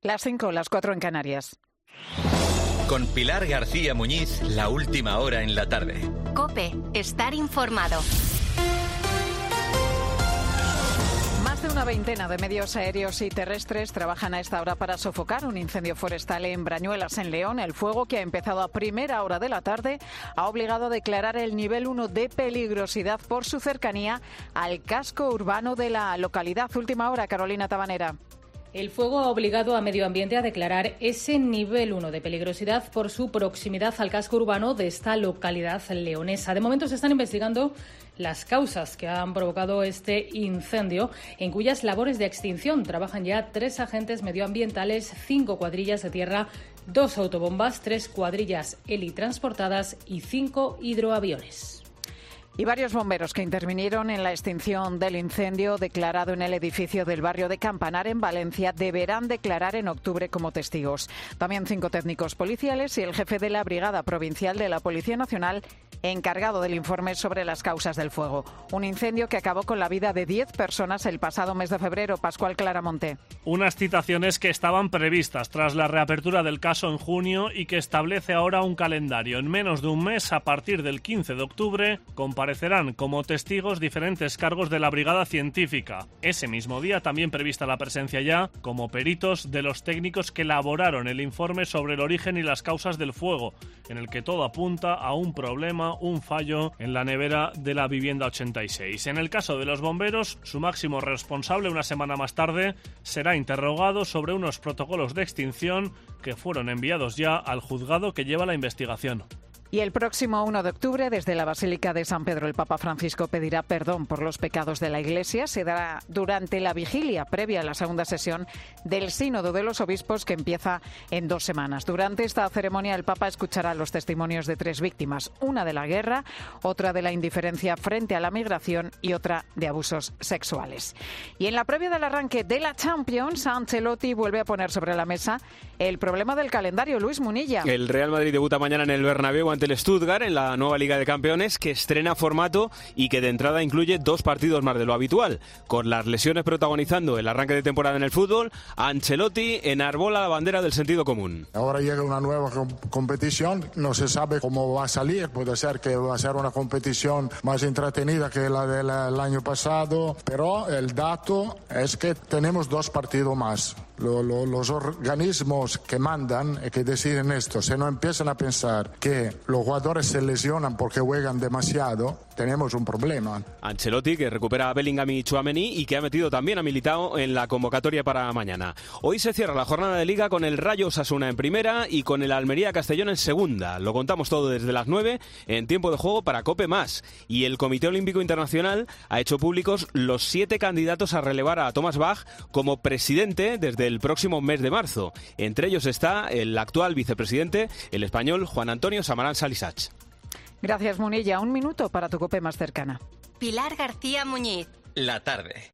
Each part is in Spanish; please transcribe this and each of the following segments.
Las 5, las 4 en Canarias. Con Pilar García Muñiz, la última hora en la tarde. COPE, estar informado. Más de una veintena de medios aéreos y terrestres trabajan a esta hora para sofocar un incendio forestal en Brañuelas, en León. El fuego, que ha empezado a primera hora de la tarde, ha obligado a declarar el nivel 1 de peligrosidad por su cercanía al casco urbano de la localidad. Última hora, Carolina Tabanera. El fuego ha obligado a Medio Ambiente a declarar ese nivel 1 de peligrosidad por su proximidad al casco urbano de esta localidad leonesa. De momento se están investigando las causas que han provocado este incendio, en cuyas labores de extinción trabajan ya 3 agentes medioambientales, 5 cuadrillas de tierra, 2 autobombas, 3 cuadrillas helitransportadas y 5 hidroaviones. Y varios bomberos que intervinieron en la extinción del incendio declarado en el edificio del barrio de Campanar, en Valencia, deberán declarar en octubre como testigos. También 5 técnicos policiales y el jefe de la Brigada Provincial de la Policía Nacional, encargado del informe sobre las causas del fuego. Un incendio que acabó con la vida de 10 personas el pasado mes de febrero. Pascual Claramonte. Unas citaciones que estaban previstas tras la reapertura del caso en junio y que establece ahora un calendario. En menos de un mes, a partir del 15 de octubre, comparecerán como testigos diferentes cargos de la Brigada Científica. Ese mismo día también prevista la presencia ya, como peritos, de los técnicos que elaboraron el informe sobre el origen y las causas del fuego, en el que todo apunta a un problema, un fallo en la nevera de la vivienda 86. En el caso de los bomberos, su máximo responsable, una semana más tarde, será interrogado sobre unos protocolos de extinción que fueron enviados ya al juzgado que lleva la investigación. Y el próximo 1 de octubre, desde la Basílica de San Pedro, el Papa Francisco pedirá perdón por los pecados de la Iglesia. Se dará durante la vigilia previa a la segunda sesión del Sínodo de los Obispos, que empieza en 2 semanas. Durante esta ceremonia, el Papa escuchará los testimonios de 3 víctimas, una de la guerra, otra de la indiferencia frente a la migración y otra de abusos sexuales. Y en la previa del arranque de la Champions, Ancelotti vuelve a poner sobre la mesa el problema del calendario. Luis Munilla. El Real Madrid debuta mañana en el Bernabéu ante el Stuttgart en la nueva Liga de Campeones, que estrena formato y que de entrada incluye 2 partidos más de lo habitual. Con las lesiones protagonizando el arranque de temporada en el fútbol, Ancelotti enarbola la bandera del sentido común. Ahora llega una nueva competición, no se sabe cómo va a salir, puede ser que va a ser una competición más entretenida que la del año pasado, pero el dato es que tenemos 2 partidos más. Los organismos que mandan y que deciden esto, si no empiezan a pensar que los jugadores se lesionan porque juegan demasiado, tenemos un problema. Ancelotti, que recupera a Bellingham y Tchouaméni y que ha metido también a Militao en la convocatoria para mañana. Hoy se cierra la jornada de Liga con el Rayo Osasuna en primera y con el Almería Castellón en segunda. Lo contamos todo desde las 9 en tiempo de juego para COPE+. Y el Comité Olímpico Internacional ha hecho públicos los 7 candidatos a relevar a Thomas Bach como presidente desde el próximo mes de marzo. Entre ellos está el actual vicepresidente, el español Juan Antonio Samaranch Salisach. Gracias, Munilla. 1 minuto para tu COPE más cercana. Pilar García Muñiz. La tarde.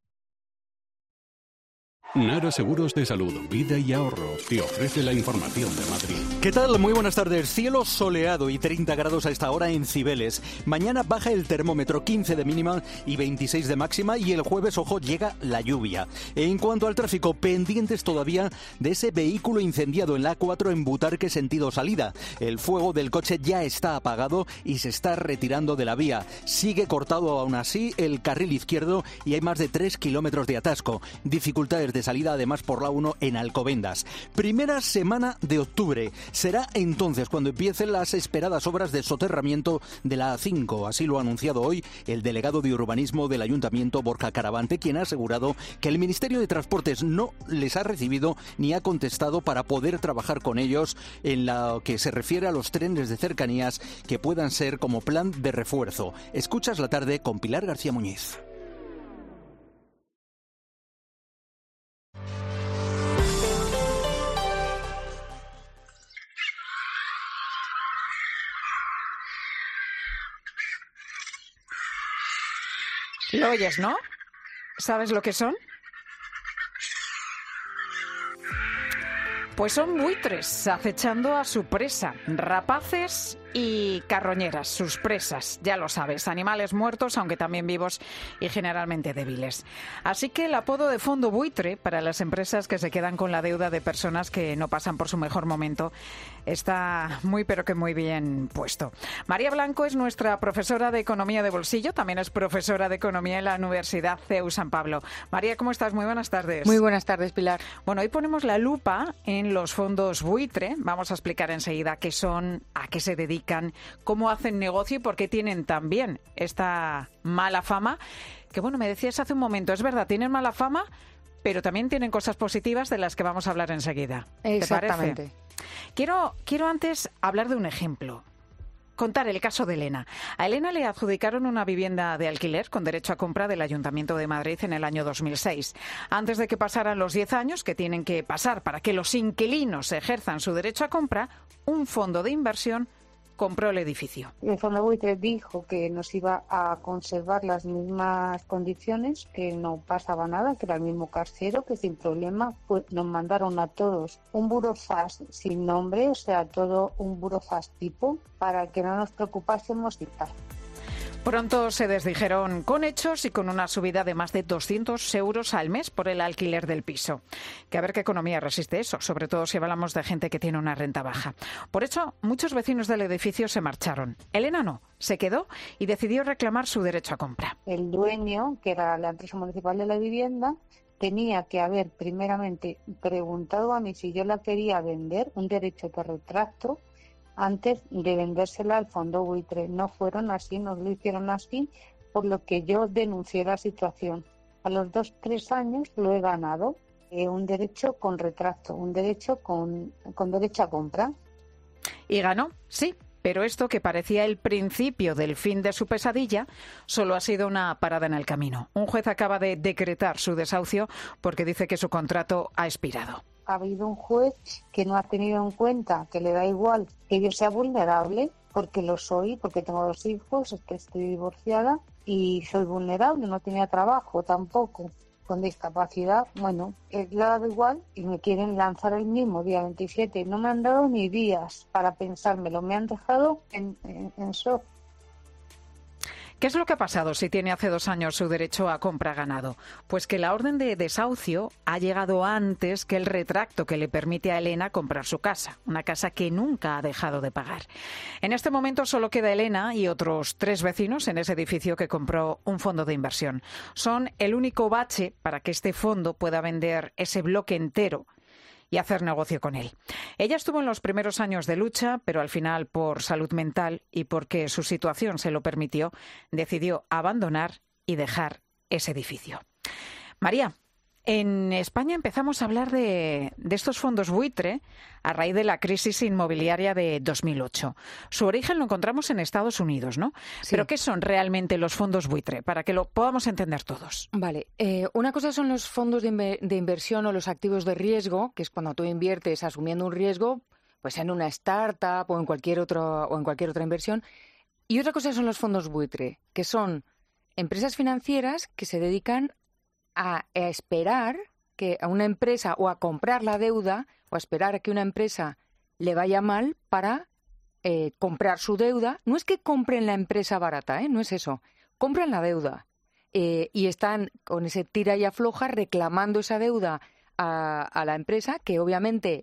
Nara Seguros de Salud, Vida y Ahorro te ofrece la información de Madrid. ¿Qué tal? Muy buenas tardes. Cielo soleado y 30 grados a esta hora en Cibeles. Mañana baja el termómetro, 15 de mínima y 26 de máxima, y el jueves, ojo, llega la lluvia. En cuanto al tráfico, pendientes todavía de ese vehículo incendiado en la A4 en Butarque sentido salida. El fuego del coche ya está apagado y se está retirando de la vía. Sigue cortado aún así el carril izquierdo y hay más de 3 kilómetros de atasco. Dificultades de salida además por la 1 en Alcobendas. Primera semana de octubre. Será entonces cuando empiecen las esperadas obras de soterramiento de la A5. Así lo ha anunciado hoy el delegado de urbanismo del Ayuntamiento, Borja Caravante, quien ha asegurado que el Ministerio de Transportes no les ha recibido ni ha contestado para poder trabajar con ellos en lo que se refiere a los trenes de cercanías que puedan ser como plan de refuerzo. Escuchas la tarde con Pilar García Muñiz. Lo oyes, ¿no? ¿Sabes lo que son? Pues son buitres acechando a su presa. Rapaces y carroñeras, sus presas, ya lo sabes, animales muertos, aunque también vivos y generalmente débiles. Así que el apodo de fondo buitre para las empresas que se quedan con la deuda de personas que no pasan por su mejor momento está muy pero que muy bien puesto. María Blanco es nuestra profesora de Economía de Bolsillo, también es profesora de Economía en la Universidad CEU San Pablo. María, ¿cómo estás? Muy buenas tardes. Muy buenas tardes, Pilar. Bueno, hoy ponemos la lupa en los fondos buitre. Vamos a explicar enseguida qué son, a qué se dedican, cómo hacen negocio y por qué tienen también esta mala fama. Que bueno, me decías hace un momento, es verdad, tienen mala fama, pero también tienen cosas positivas de las que vamos a hablar enseguida. Exactamente. ¿Te parece? Quiero antes hablar de un ejemplo. Contar el caso de Elena. A Elena le adjudicaron una vivienda de alquiler con derecho a compra del Ayuntamiento de Madrid en el año 2006. Antes de que pasaran los 10 años que tienen que pasar para que los inquilinos ejerzan su derecho a compra, un fondo de inversión compró el edificio. El fondo buitre dijo que nos iba a conservar las mismas condiciones, que no pasaba nada, que era el mismo casero, que sin problema. Pues nos mandaron a todos un burofax sin nombre, o sea, todo un burofax tipo, para que no nos preocupásemos y tal. Pronto se desdijeron con hechos y con una subida de más de 200 euros al mes por el alquiler del piso. Que a ver qué economía resiste eso, sobre todo si hablamos de gente que tiene una renta baja. Por eso, muchos vecinos del edificio se marcharon. Elena no, se quedó y decidió reclamar su derecho a compra. El dueño, que era la empresa municipal de la vivienda, tenía que haber primeramente preguntado a mí si yo la quería vender, un derecho de retracto, antes de vendérsela al fondo buitre. No fueron así, no lo hicieron así, por lo que yo denuncié la situación. A los 2-3 años lo he ganado, un derecho con retracto, un derecho con derecho a compra. Y ganó, sí, pero esto que parecía el principio del fin de su pesadilla, solo ha sido una parada en el camino. Un juez acaba de decretar su desahucio porque dice que su contrato ha expirado. Ha habido un juez que no ha tenido en cuenta que le da igual que yo sea vulnerable, porque lo soy, porque tengo 2 hijos, es que estoy divorciada y soy vulnerable, no tenía trabajo tampoco, con discapacidad. Bueno, le ha dado igual y me quieren lanzar el mismo día 27. No me han dado ni días para pensármelo, me han dejado en shock. ¿Qué es lo que ha pasado si tiene hace 2 años su derecho a compra ganado? Pues que la orden de desahucio ha llegado antes que el retracto que le permite a Elena comprar su casa, una casa que nunca ha dejado de pagar. En este momento solo queda Elena y otros 3 vecinos en ese edificio que compró un fondo de inversión. Son el único bache para que este fondo pueda vender ese bloque entero y hacer negocio con él. Ella estuvo en los primeros años de lucha, pero al final, por salud mental y porque su situación se lo permitió, decidió abandonar y dejar ese edificio. María, en España empezamos a hablar de estos fondos buitre a raíz de la crisis inmobiliaria de 2008. Su origen lo encontramos en Estados Unidos, ¿no? Sí. ¿Pero qué son realmente los fondos buitre? Para que lo podamos entender todos. Vale. Una cosa son los fondos de inversión o los activos de riesgo, que es cuando tú inviertes asumiendo un riesgo, pues en una startup o en cualquier otra inversión. Y otra cosa son los fondos buitre, que son empresas financieras que se dedican a esperar que a una empresa o a comprar la deuda o a esperar a que una empresa le vaya mal para comprar su deuda. No es que compren la empresa barata, no es eso. Compran la deuda y están con ese tira y afloja reclamando esa deuda a la empresa, que obviamente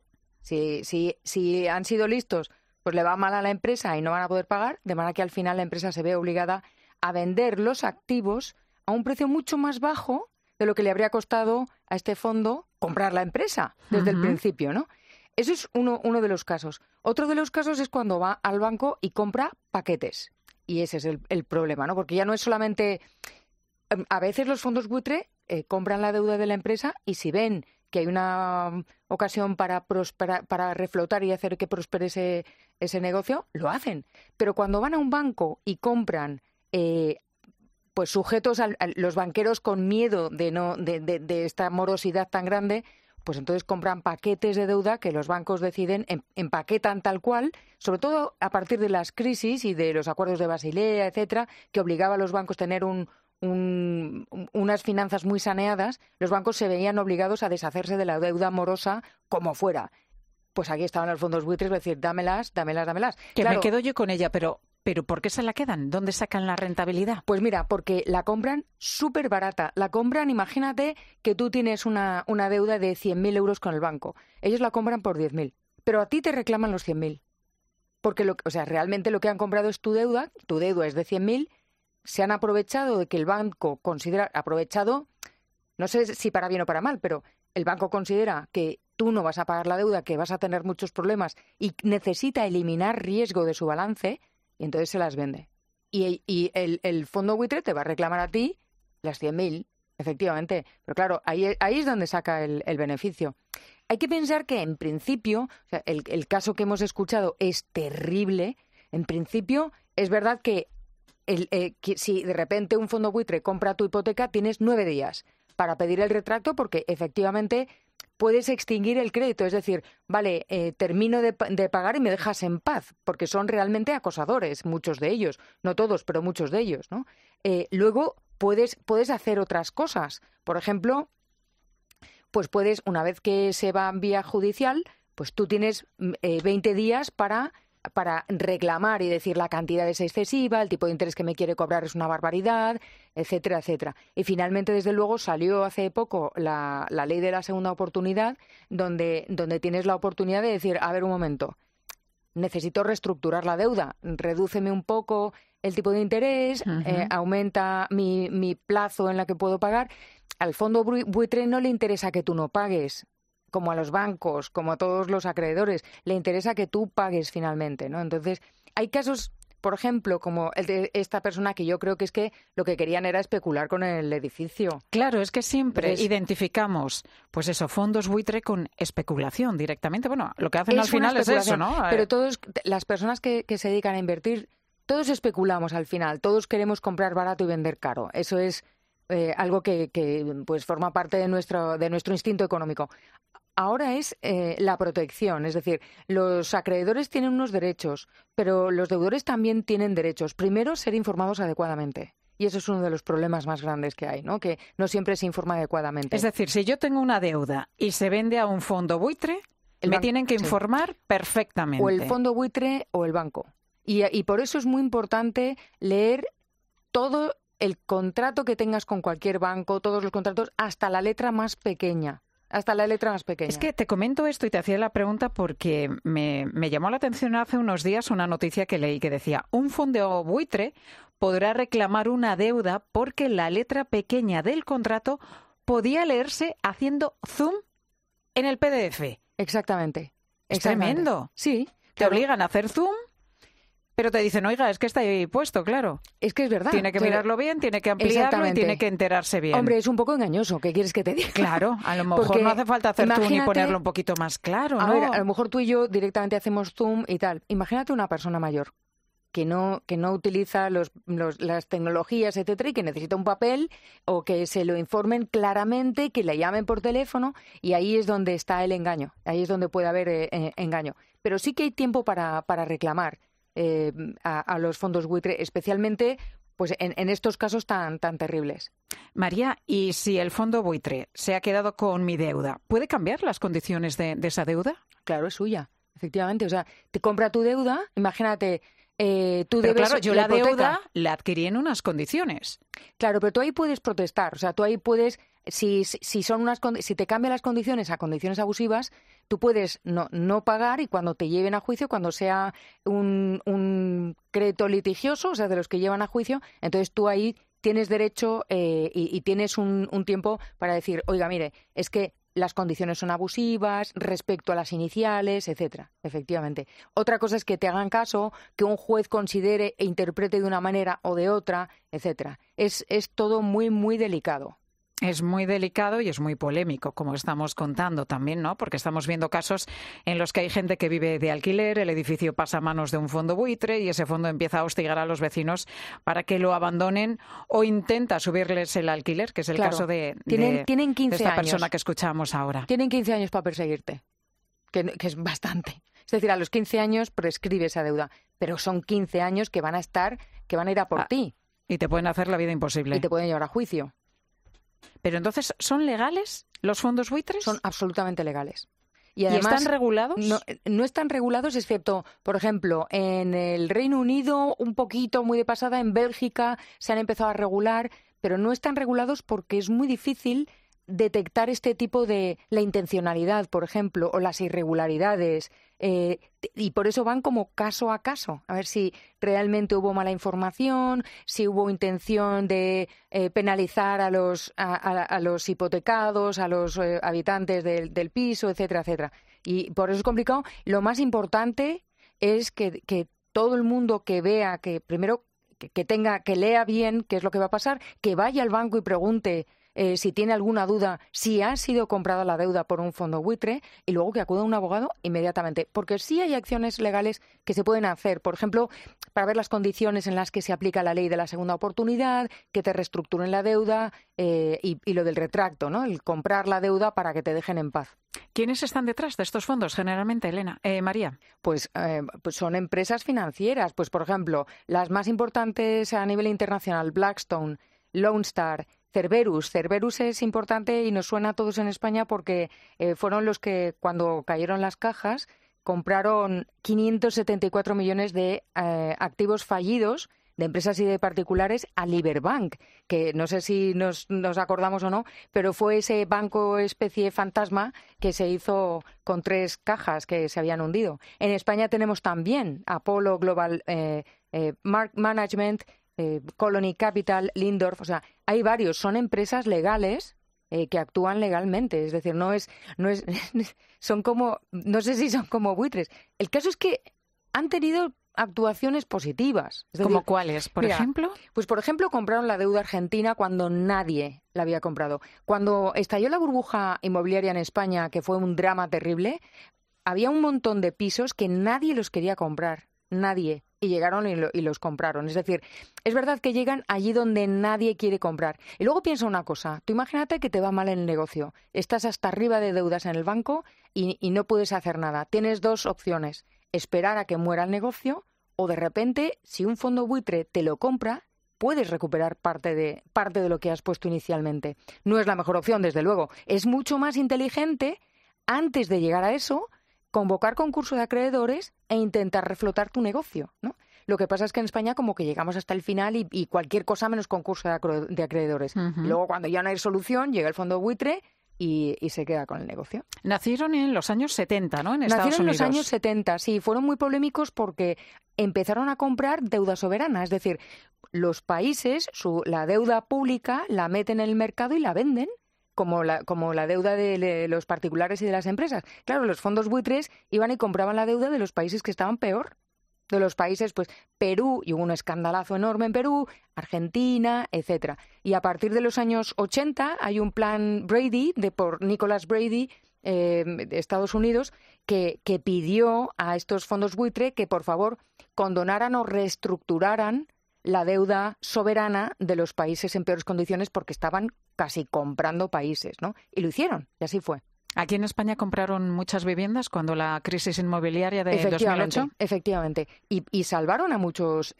si han sido listos, pues le va mal a la empresa y no van a poder pagar, de manera que al final la empresa se ve obligada a vender los activos a un precio mucho más bajo de lo que le habría costado a este fondo comprar la empresa desde el principio, ¿no? Eso es uno de los casos. Otro de los casos es cuando va al banco y compra paquetes. Y ese es el problema, ¿no? Porque ya no es solamente... A veces los fondos buitre compran la deuda de la empresa y si ven que hay una ocasión para reflotar y hacer que prospere ese negocio, lo hacen. Pero cuando van a un banco y compran... pues sujetos a los banqueros con miedo de esta morosidad tan grande, pues entonces compran paquetes de deuda que los bancos deciden, empaquetan tal cual, sobre todo a partir de las crisis y de los acuerdos de Basilea, etcétera, que obligaba a los bancos a tener unas finanzas muy saneadas. Los bancos se veían obligados a deshacerse de la deuda morosa como fuera. pues aquí estaban los fondos buitres, voy a decir, dámelas. Que me quedo yo con ella, pero ¿por qué se la quedan? ¿Dónde sacan la rentabilidad? Pues mira, porque la compran súper barata. La compran, imagínate que tú tienes una deuda de 100.000 euros con el banco. Ellos la compran por 10.000, pero a ti te reclaman los 100.000. Porque realmente lo que han comprado es tu deuda es de 100.000, se han aprovechado de que el banco considera, no sé si para bien o para mal, pero el banco considera que tú no vas a pagar la deuda, que vas a tener muchos problemas y necesita eliminar riesgo de su balance, y entonces se las vende. Y el fondo buitre te va a reclamar a ti las 100.000, efectivamente. Pero claro, ahí es donde saca el beneficio. Hay que pensar que en principio, el caso que hemos escuchado es terrible. En principio, es verdad que si de repente un fondo buitre compra tu hipoteca, tienes 9 días para pedir el retracto porque efectivamente puedes extinguir el crédito. Es decir, vale, termino de pagar y me dejas en paz, porque son realmente acosadores, muchos de ellos. No todos, pero muchos de ellos, ¿no? Luego puedes hacer otras cosas. Por ejemplo, pues puedes, una vez que se va en vía judicial, pues tú tienes 20 días para reclamar y decir la cantidad es excesiva, el tipo de interés que me quiere cobrar es una barbaridad, etcétera, etcétera. Y finalmente, desde luego, salió hace poco la ley de la segunda oportunidad, donde tienes la oportunidad de decir, a ver un momento, necesito reestructurar la deuda, redúceme un poco el tipo de interés, aumenta mi plazo en la que puedo pagar. Al fondo buitre no le interesa que tú no pagues, como a los bancos, como a todos los acreedores, le interesa que tú pagues finalmente, ¿no? Entonces, hay casos, por ejemplo, como el de esta persona que yo creo que es que lo que querían era especular con el edificio. Claro, es que siempre identificamos, pues eso, fondos buitre con especulación directamente. Bueno, lo que hacen al final es eso, ¿no? Pero las personas que se dedican a invertir, todos especulamos al final, todos queremos comprar barato y vender caro. Eso es algo que pues forma parte de nuestro instinto económico. Ahora es la protección, es decir, los acreedores tienen unos derechos, pero los deudores también tienen derechos. Primero, ser informados adecuadamente. Y eso es uno de los problemas más grandes que hay, ¿no? Que no siempre se informa adecuadamente. Es decir, si yo tengo una deuda y se vende a un fondo buitre, me tienen que informar perfectamente. O el fondo buitre o el banco. Y por eso es muy importante leer todo el contrato que tengas con cualquier banco, todos los contratos, hasta la letra más pequeña. Hasta la letra más pequeña. Es que te comento esto y te hacía la pregunta porque me llamó la atención hace unos días una noticia que leí que decía: un fondo buitre podrá reclamar una deuda porque la letra pequeña del contrato podía leerse haciendo zoom en el PDF. Exactamente. Es tremendo. Sí. Te obligan a hacer zoom. Pero te dicen, oiga, es que está ahí puesto, claro. Es que es verdad. Tiene que mirarlo bien, tiene que ampliarlo y tiene que enterarse bien. Hombre, es un poco engañoso. ¿Qué quieres que te diga? Claro, a lo mejor no hace falta hacer zoom y ponerlo un poquito más claro, ¿no? A ver, a lo mejor tú y yo directamente hacemos zoom y tal. Imagínate una persona mayor que no utiliza las tecnologías, etcétera, y que necesita un papel o que se lo informen claramente, que le llamen por teléfono, y ahí es donde está el engaño. Ahí es donde puede haber engaño. Pero sí que hay tiempo para reclamar a los fondos buitre, especialmente pues en estos casos tan terribles. María, ¿y si el fondo buitre se ha quedado con mi deuda, puede cambiar las condiciones de esa deuda? Claro, es suya, efectivamente. O sea, te compra tu deuda, imagínate, tú pero debes claro, yo la deuda la adquirí en unas condiciones. Claro, pero tú ahí puedes protestar, o sea, tú ahí puedes, si te cambian las condiciones a condiciones abusivas, tú puedes no pagar, y cuando te lleven a juicio, cuando sea un crédito litigioso, o sea, de los que llevan a juicio, entonces tú ahí tienes derecho y tienes un tiempo para decir, oiga, mire, es que las condiciones son abusivas respecto a las iniciales, etcétera. Efectivamente. Otra cosa es que te hagan caso, que un juez considere e interprete de una manera o de otra, etcétera. Es todo muy, muy delicado. Es muy delicado y es muy polémico, como estamos contando también, ¿no? Porque estamos viendo casos en los que hay gente que vive de alquiler, el edificio pasa a manos de un fondo buitre y ese fondo empieza a hostigar a los vecinos para que lo abandonen o intenta subirles el alquiler, que es el caso de tienen 15 esta años. Persona que escuchamos ahora. Tienen 15 años para perseguirte, que es bastante. Es decir, a los 15 años prescribe esa deuda, pero son 15 años que van a ir a por ti. Y te pueden hacer la vida imposible. Y te pueden llevar a juicio. Pero entonces, ¿son legales los fondos buitres? Son absolutamente legales. Y además, están regulados? No están regulados, excepto, por ejemplo, en el Reino Unido, un poquito, muy de pasada, en Bélgica se han empezado a regular, pero no están regulados porque es muy difícil detectar este tipo de la intencionalidad, por ejemplo, o las irregularidades, y por eso van como caso a caso, a ver si realmente hubo mala información, si hubo intención de penalizar a los hipotecados, a los habitantes del piso, etcétera, etcétera. Y por eso es complicado. Lo más importante es que todo el mundo que vea, que primero que lea bien qué es lo que va a pasar, que vaya al banco y pregunte si tiene alguna duda, si ha sido comprada la deuda por un fondo buitre, y luego que acuda a un abogado inmediatamente. Porque sí hay acciones legales que se pueden hacer, por ejemplo, para ver las condiciones en las que se aplica la ley de la segunda oportunidad, que te reestructuren la deuda y lo del retracto, ¿no? El comprar la deuda para que te dejen en paz. ¿Quiénes están detrás de estos fondos generalmente, Elena? María. Pues son empresas financieras. Pues, por ejemplo, las más importantes a nivel internacional, Blackstone, Lone Star, Cerberus. Cerberus es importante y nos suena a todos en España porque fueron los que, cuando cayeron las cajas, compraron 574 millones de activos fallidos de empresas y de particulares a Liberbank, que no sé si nos acordamos o no, pero fue ese banco especie fantasma que se hizo con 3 cajas que se habían hundido. En España tenemos también Apollo Global Management, Colony Capital, Lindorf, o sea, hay varios, son empresas legales que actúan legalmente, es decir, son como, no sé si son como buitres. El caso es que han tenido actuaciones positivas. Es decir, ¿como cuáles, por ejemplo? Pues, por ejemplo, compraron la deuda argentina cuando nadie la había comprado. Cuando estalló la burbuja inmobiliaria en España, que fue un drama terrible, había un montón de pisos que nadie los quería comprar, nadie. Y llegaron y los compraron. Es decir, es verdad que llegan allí donde nadie quiere comprar. Y luego piensa una cosa. Tú imagínate que te va mal en el negocio. Estás hasta arriba de deudas en el banco y no puedes hacer nada. Tienes 2 opciones. Esperar a que muera el negocio o, de repente, si un fondo buitre te lo compra, puedes recuperar parte de lo que has puesto inicialmente. No es la mejor opción, desde luego. Es mucho más inteligente, antes de llegar a eso, convocar concurso de acreedores e intentar reflotar tu negocio, ¿no? Lo que pasa es que en España como que llegamos hasta el final y cualquier cosa menos concurso de acreedores. Uh-huh. Luego, cuando ya no hay solución, llega el fondo buitre y se queda con el negocio. Nacieron en los años 70, ¿no? En Estados Unidos. Nacieron en los años 70, sí. Fueron muy polémicos porque empezaron a comprar deuda soberana. Es decir, los países, la deuda pública la meten en el mercado y la venden, como la deuda de los particulares y de las empresas. Claro, los fondos buitres iban y compraban la deuda de los países que estaban peor. De los países, pues, Perú, y hubo un escandalazo enorme en Perú, Argentina, etcétera. Y a partir de los años 80 hay un plan Brady, por Nicholas Brady, de Estados Unidos, que pidió a estos fondos buitre que, por favor, condonaran o reestructuraran la deuda soberana de los países en peores condiciones porque estaban casi comprando países, ¿no? Y lo hicieron, y así fue. ¿Aquí en España compraron muchas viviendas cuando la crisis inmobiliaria de 2008? Efectivamente. Y salvaron a muchos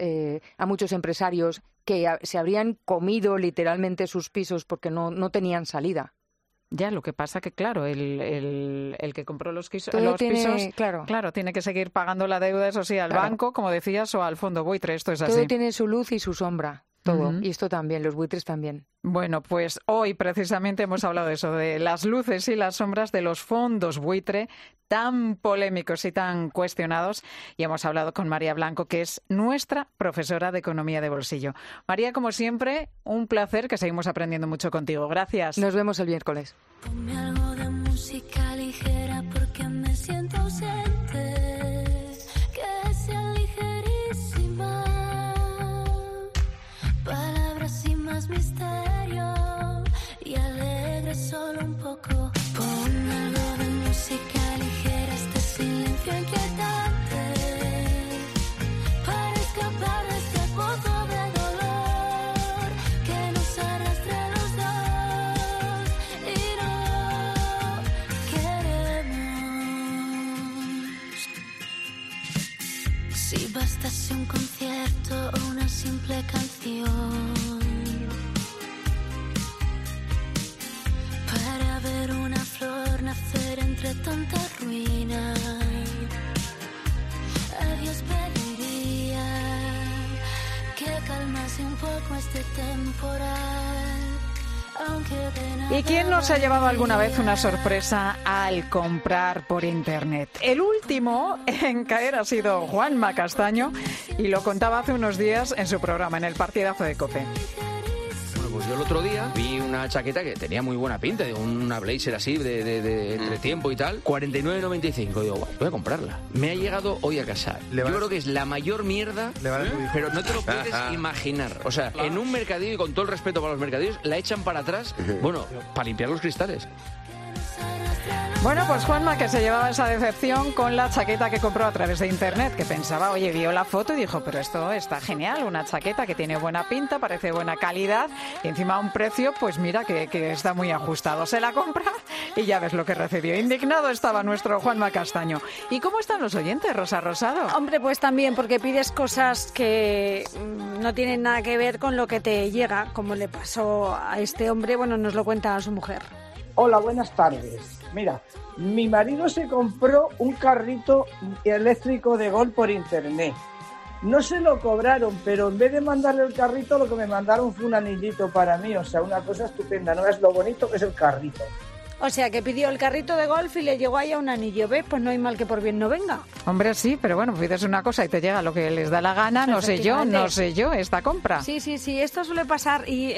empresarios que se habrían comido literalmente sus pisos porque no tenían salida. Ya, lo que pasa que, claro, el que compró los pisos, claro, tiene que seguir pagando la deuda, eso sí, al banco, como decías, o al fondo buitre. Esto es así. Todo tiene su luz y su sombra. Todo. Uh-huh. Y esto también, los buitres también. Bueno, pues hoy precisamente hemos hablado de eso, de las luces y las sombras de los fondos buitre tan polémicos y tan cuestionados. Y hemos hablado con María Blanco, que es nuestra profesora de Economía de Bolsillo. María, como siempre, un placer, que seguimos aprendiendo mucho contigo. Gracias. Nos vemos el miércoles. Ponme algo de música ligera porque me siento ausente. Que sea ligerísima. Palabras sin más misterio y alegre solo un poco. Pon algo de música ligera, este silencio inquietante, para escapar de este pozo de dolor que nos arrastre los dos y no queremos. Si bastase un concierto o una simple canción para ver una flor nacer entre tanta ruina. poco este temporal. ¿Y quién nos ha llevado alguna vez una sorpresa al comprar por internet? El último en caer ha sido Juanma Castaño y lo contaba hace unos días en su programa, en el Partidazo de COPE. Pues yo el otro día vi una chaqueta que tenía muy buena pinta, de una blazer así de entretiempo y tal, 49,95. Digo, voy a comprarla. Me ha llegado hoy a casa. Yo creo que es la mayor mierda, pero no te lo puedes imaginar. O sea, en un mercadillo, y con todo el respeto para los mercadillos, la echan para atrás, bueno, para limpiar los cristales. Bueno, pues Juanma, que se llevaba esa decepción con la chaqueta que compró a través de internet, que pensaba, oye, vio la foto y dijo, pero esto está genial, una chaqueta que tiene buena pinta, parece buena calidad y encima a un precio, pues mira, que está muy ajustado. Se la compra y ya ves lo que recibió. Indignado estaba nuestro Juanma Castaño. ¿Y cómo están los oyentes, Rosa Rosado? Hombre, pues también, porque pides cosas que no tienen nada que ver con lo que te llega, como le pasó a este hombre, bueno, nos lo cuenta su mujer. Hola, buenas tardes. Mira, mi marido se compró un carrito eléctrico de Golf por internet. No se lo cobraron, pero en vez de mandarle el carrito, lo que me mandaron fue un anillito para mí. O sea, una cosa estupenda, ¿no? Es lo bonito que es el carrito. O sea, que pidió el carrito de golf y le llegó ahí a un anillo. ¿Ves? Pues no hay mal que por bien no venga. Hombre, sí, pero bueno, pides una cosa y te llega lo que les da la gana. No sé yo, esta compra. Sí, esto suele pasar y,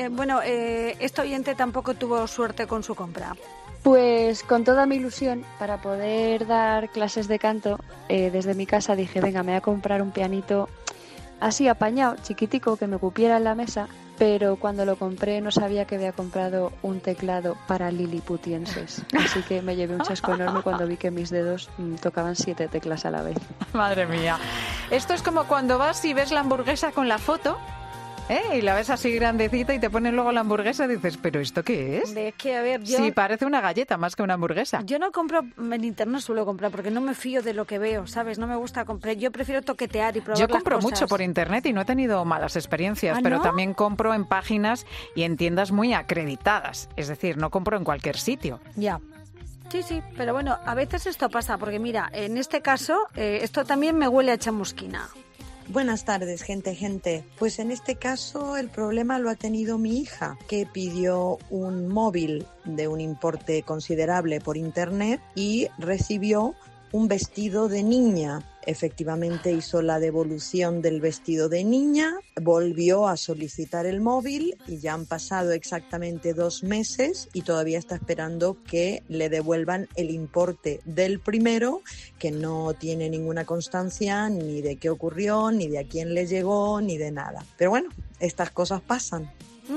este oyente tampoco tuvo suerte con su compra. Pues con toda mi ilusión, para poder dar clases de canto, desde mi casa dije, venga, me voy a comprar un pianito así apañado, chiquitico, que me cupiera en la mesa, pero cuando lo compré no sabía que había comprado un teclado para liliputienses. Así que me llevé un chasco enorme cuando vi que mis dedos tocaban 7 teclas a la vez. Madre mía. Esto es como cuando vas y ves la hamburguesa con la foto, y la ves así grandecita y te ponen luego la hamburguesa y dices, ¿pero esto qué es? Es que, a ver, yo... Sí, parece una galleta más que una hamburguesa. Yo no compro en internet, suelo comprar porque no me fío de lo que veo, ¿sabes? No me gusta comprar. Yo prefiero toquetear y probar las cosas. Yo compro mucho por internet y no he tenido malas experiencias, pero también compro en páginas y en tiendas muy acreditadas. Es decir, no compro en cualquier sitio. Ya. Sí, pero bueno, a veces esto pasa porque mira, en este caso, esto también me huele a chamusquina. Buenas tardes, gente. Pues en este caso el problema lo ha tenido mi hija, que pidió un móvil de un importe considerable por internet y recibió un vestido de niña. Efectivamente hizo la devolución del vestido de niña, volvió a solicitar el móvil y ya han pasado exactamente 2 meses y todavía está esperando que le devuelvan el importe del primero, que no tiene ninguna constancia ni de qué ocurrió, ni de a quién le llegó, ni de nada. Pero bueno, estas cosas pasan.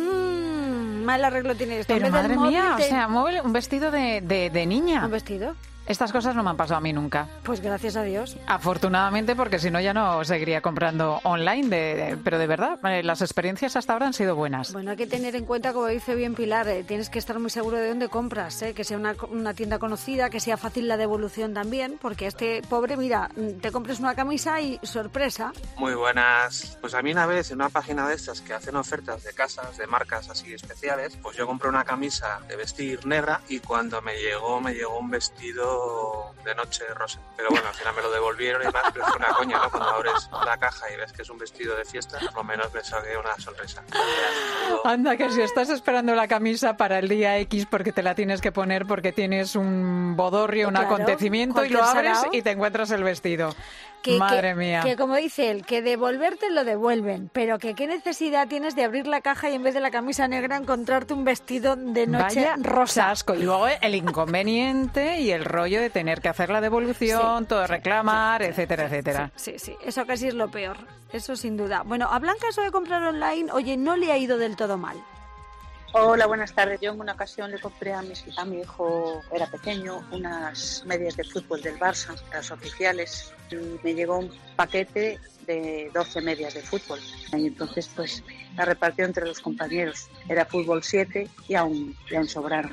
Mal arreglo tiene esto. Pero madre mía, o sea, móvil, un vestido de niña. ¿Un vestido? Estas cosas no me han pasado a mí nunca. Pues gracias a Dios. Afortunadamente, porque si no ya no seguiría comprando online. Pero de verdad, las experiencias hasta ahora han sido buenas. Bueno, hay que tener en cuenta, como dice bien Pilar, tienes que estar muy seguro de dónde compras, que sea una tienda conocida, que sea fácil la devolución también, porque este pobre, mira, te compres una camisa y sorpresa. Muy buenas. Pues a mí una vez en una página de estas que hacen ofertas de casas, de marcas así especiales, pues yo compré una camisa de vestir negra y cuando me llegó un vestido de noche rosa. Pero bueno, al final me lo devolvieron y demás, pero es una coña, ¿no? Cuando abres la caja y ves que es un vestido de fiesta, por lo menos me saqué una sonrisa. Anda, que si estás esperando la camisa para el día X porque te la tienes que poner porque tienes un bodorrio, un acontecimiento y lo abres y te encuentras el vestido. Madre mía. Que como dice él, que devolverte lo devuelven, pero que qué necesidad tienes de abrir la caja y en vez de la camisa negra encontrarte un vestido de noche rosa. Asco. Y luego el inconveniente y el rollo de tener que hacer la devolución, todo reclamar, etcétera. Sí, eso casi es lo peor, eso sin duda. Bueno, a Blanca eso de comprar online, oye, no le ha ido del todo mal. Hola, buenas tardes. Yo en una ocasión le compré a mi hijo, era pequeño, unas medias de fútbol del Barça, las oficiales, y me llegó un paquete de 12 medias de fútbol. Y entonces pues la repartió entre los compañeros. Era fútbol 7 y aún sobraron.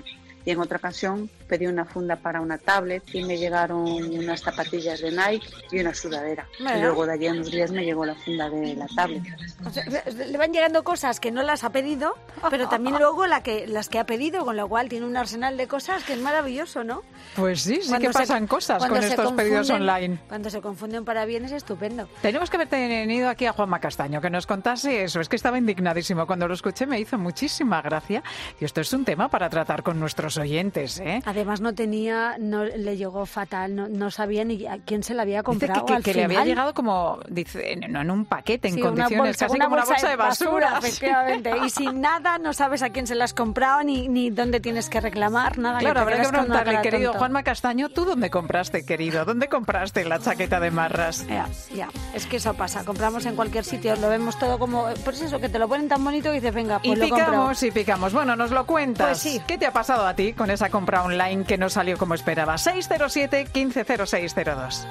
Y en otra ocasión pedí una funda para una tablet y me llegaron unas zapatillas de Nike y una sudadera. Bueno. Y luego de allí a unos días me llegó la funda de la tablet. O sea, le van llegando cosas que no las ha pedido, pero también luego las que ha pedido, con lo cual tiene un arsenal de cosas que es maravilloso, ¿no? Pues sí que pasan cosas con estos pedidos online. Cuando se confunden para bien es estupendo. Tenemos que haber tenido aquí a Juanma Castaño, que nos contase eso. Es que estaba indignadísimo. Cuando lo escuché me hizo muchísima gracia. Y esto es un tema para tratar con nuestros oyentes, ¿eh? Además no le llegó fatal, no sabía ni a quién se la había comprado. Dice que le había llegado como, dice, no en un paquete, en condiciones, casi como una bolsa de basura. Efectivamente. Y sin nada, no sabes a quién se la has comprado, ni dónde tienes que reclamar, nada. Claro, habrá que preguntarle, querido tonto. Juanma Castaño, ¿tú dónde compraste, querido? ¿Dónde compraste la chaqueta de marras? Ya, es que eso pasa, compramos en cualquier sitio, lo vemos todo como, pues eso, que te lo ponen tan bonito que dices, venga, pues lo compro. Y picamos. Bueno, nos lo cuentas. Pues sí. ¿Qué te ha pasado a ti con esa compra online que no salió como esperabas? 607-150602.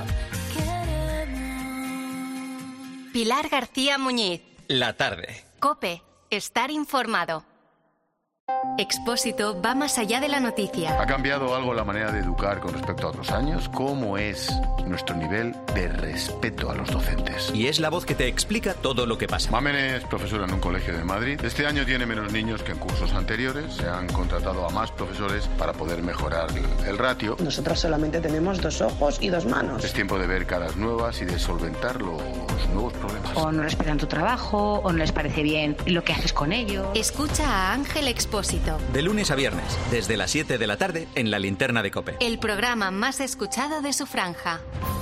Pilar García Muñiz. La tarde. COPE. Estar informado. Expósito va más allá de la noticia. ¿Ha cambiado algo la manera de educar con respecto a otros años? ¿Cómo es nuestro nivel de respeto a los docentes? Y es la voz que te explica todo lo que pasa. Mamen es profesora en un colegio de Madrid. Este año tiene menos niños que en cursos anteriores. Se han contratado a más profesores para poder mejorar el ratio. Nosotros solamente tenemos 2 ojos y 2 manos. Es tiempo de ver caras nuevas y de solventar los nuevos problemas. O no respetan tu trabajo, o no les parece bien lo que haces con ellos. Escucha a Ángel Expósito. De lunes a viernes, desde las 7 de la tarde, en la linterna de COPE. El programa más escuchado de su franja.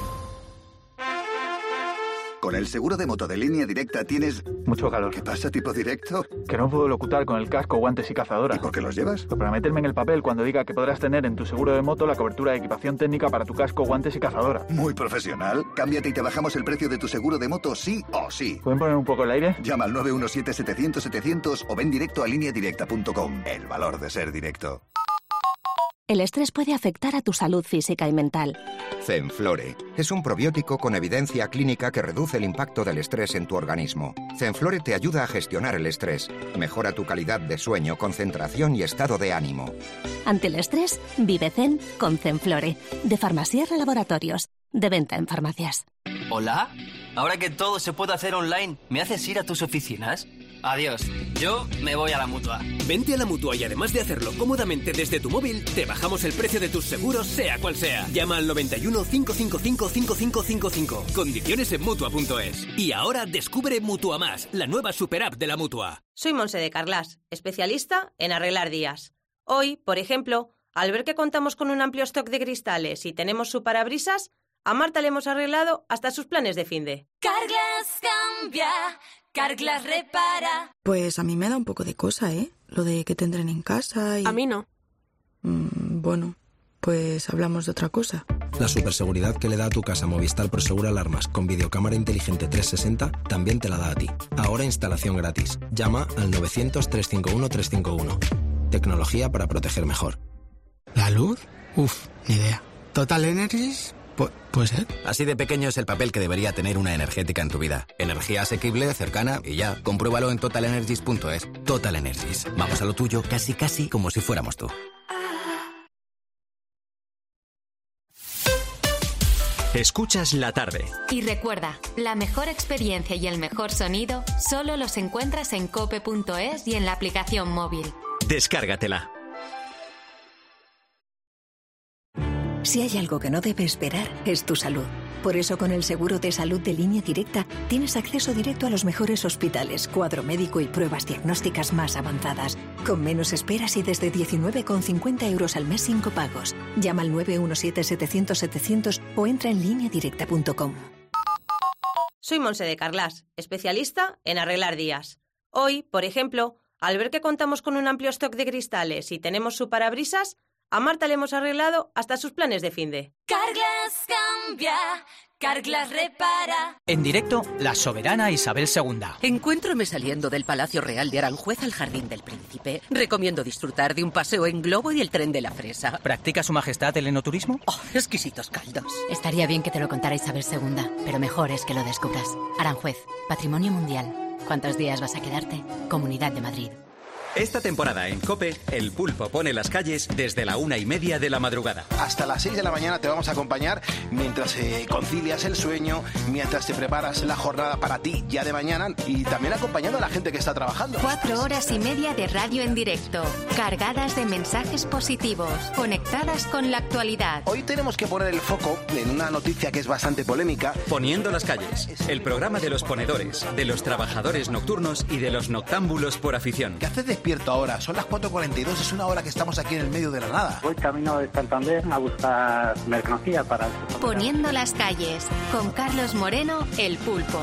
Con el seguro de moto de Línea Directa tienes... mucho calor. ¿Qué pasa, tipo directo? Que no puedo locutar con el casco, guantes y cazadora. ¿Y por qué los llevas? Pues para meterme en el papel cuando diga que podrás tener en tu seguro de moto la cobertura de equipación técnica para tu casco, guantes y cazadora. Muy profesional. Cámbiate y te bajamos el precio de tu seguro de moto sí o sí. ¿Pueden poner un poco el aire? Llama al 917-700-700 o ven directo a lineadirecta.com. El valor de ser directo. El estrés puede afectar a tu salud física y mental. Zenflore es un probiótico con evidencia clínica que reduce el impacto del estrés en tu organismo. Zenflore te ayuda a gestionar el estrés, mejora tu calidad de sueño, concentración y estado de ánimo. Ante el estrés, vive Zen con Zenflore, de Farmasierra Laboratorios, de venta en farmacias. ¿Hola? Ahora que todo se puede hacer online, ¿me haces ir a tus oficinas? Adiós, yo me voy a la Mutua. Vente a la Mutua y además de hacerlo cómodamente desde tu móvil, te bajamos el precio de tus seguros sea cual sea. Llama al 91 555 5555. Condiciones en Mutua.es. Y ahora descubre Mutua Más, la nueva superapp de la Mutua. Soy Monse de Carlas, especialista en arreglar días. Hoy, por ejemplo, al ver que contamos con un amplio stock de cristales y tenemos su parabrisas, a Marta le hemos arreglado hasta sus planes de finde. Carglass cambia, Carglass repara. Pues a mí me da un poco de cosa, ¿eh? Lo de que tendrán en casa y... A mí no. Bueno, pues hablamos de otra cosa. La superseguridad que le da a tu casa Movistar Prosegur Alarmas con videocámara inteligente 360 también te la da a ti. Ahora instalación gratis. Llama al 900-351-351. Tecnología para proteger mejor. ¿La luz? Uf, ni idea. ¿Total Energies? ¿Puede ser? Así de pequeño es el papel que debería tener una energética en tu vida. Energía asequible, cercana y ya. Compruébalo en totalenergies.es. Total Energies. Vamos a lo tuyo casi como si fuéramos tú. Escuchas la tarde. Y recuerda, la mejor experiencia y el mejor sonido solo los encuentras en cope.es y en la aplicación móvil. Descárgatela. Si hay algo que no debe esperar, es tu salud. Por eso, con el seguro de salud de Línea Directa, tienes acceso directo a los mejores hospitales, cuadro médico y pruebas diagnósticas más avanzadas. Con menos esperas y desde 19,50 € al mes sin copagos. Llama al 917-700-700 o entra en lineadirecta.com. Soy Monse de Carlas, especialista en arreglar días. Hoy, por ejemplo, al ver que contamos con un amplio stock de cristales y tenemos su parabrisas, a Marta le hemos arreglado hasta sus planes de finde. Carglass cambia, Carglass repara. En directo, la soberana Isabel II. Encuéntrome saliendo del Palacio Real de Aranjuez al Jardín del Príncipe. Recomiendo disfrutar de un paseo en globo y el tren de la fresa. ¿Practica su majestad el enoturismo? ¡Oh, exquisitos caldos! Estaría bien que te lo contara Isabel II, pero mejor es que lo descubras. Aranjuez, Patrimonio Mundial. ¿Cuántos días vas a quedarte? Comunidad de Madrid. Esta temporada en COPE, El Pulpo pone las calles desde la 1:30 de la madrugada. Hasta las 6 de la mañana te vamos a acompañar mientras concilias el sueño, mientras te preparas la jornada para ti ya de mañana y también acompañando a la gente que está trabajando. 4 horas y media de radio en directo, cargadas de mensajes positivos, conectadas con la actualidad. Hoy tenemos que poner el foco en una noticia que es bastante polémica. Poniendo las calles, el programa de los ponedores, de los trabajadores nocturnos y de los noctámbulos por afición. ¿Qué haces despierto ahora? Son las 4:42, es una hora que estamos aquí en el medio de la nada. Voy camino de Santander a buscar mercancía para... Poniendo las calles, con Carlos Moreno, El Pulpo.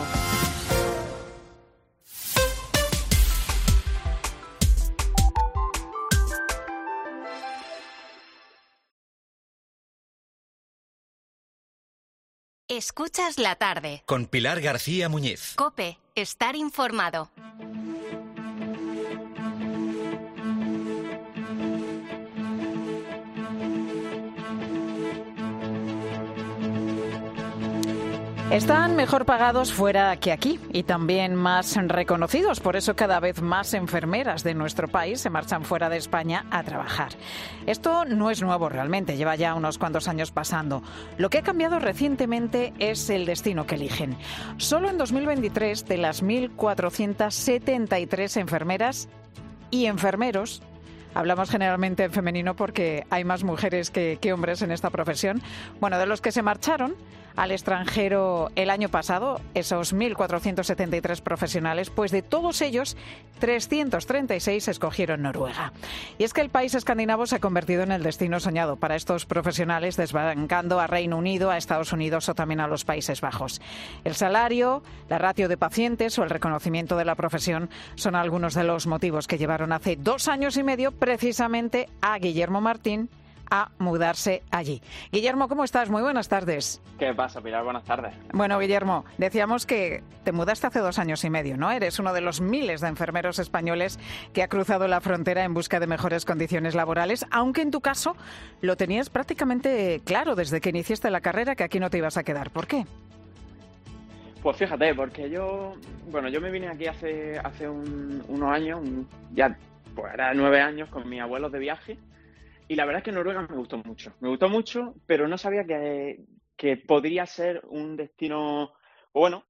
Escuchas la tarde. Con Pilar García Muñiz. COPE, estar informado. Están mejor pagados fuera que aquí y también más reconocidos. Por eso cada vez más enfermeras de nuestro país se marchan fuera de España a trabajar. Esto no es nuevo realmente, lleva ya unos cuantos años pasando. Lo que ha cambiado recientemente es el destino que eligen. Solo en 2023, de las 1.473 enfermeras y enfermeros, hablamos generalmente en femenino porque hay más mujeres que hombres en esta profesión. Bueno, de los que se marcharon al extranjero el año pasado, esos 1.473 profesionales, pues de todos ellos, 336 escogieron Noruega. Y es que el país escandinavo se ha convertido en el destino soñado para estos profesionales, desbancando a Reino Unido, a Estados Unidos o también a los Países Bajos. El salario, la ratio de pacientes o el reconocimiento de la profesión son algunos de los motivos que llevaron hace 2 años y medio precisamente a Guillermo Martín a mudarse allí. Guillermo, ¿cómo estás? Muy buenas tardes. ¿Qué pasa, Pilar? Buenas tardes. Bueno, Guillermo, decíamos que te mudaste hace 2 años y medio, ¿no? Eres uno de los miles de enfermeros españoles que ha cruzado la frontera en busca de mejores condiciones laborales, aunque en tu caso lo tenías prácticamente claro desde que iniciaste la carrera que aquí no te ibas a quedar. ¿Por qué? Pues fíjate, porque yo me vine aquí hace unos años, ya pues era 9 años con mis abuelos de viaje. Y la verdad es que Noruega me gustó mucho, pero no sabía que podría ser un destino, bueno,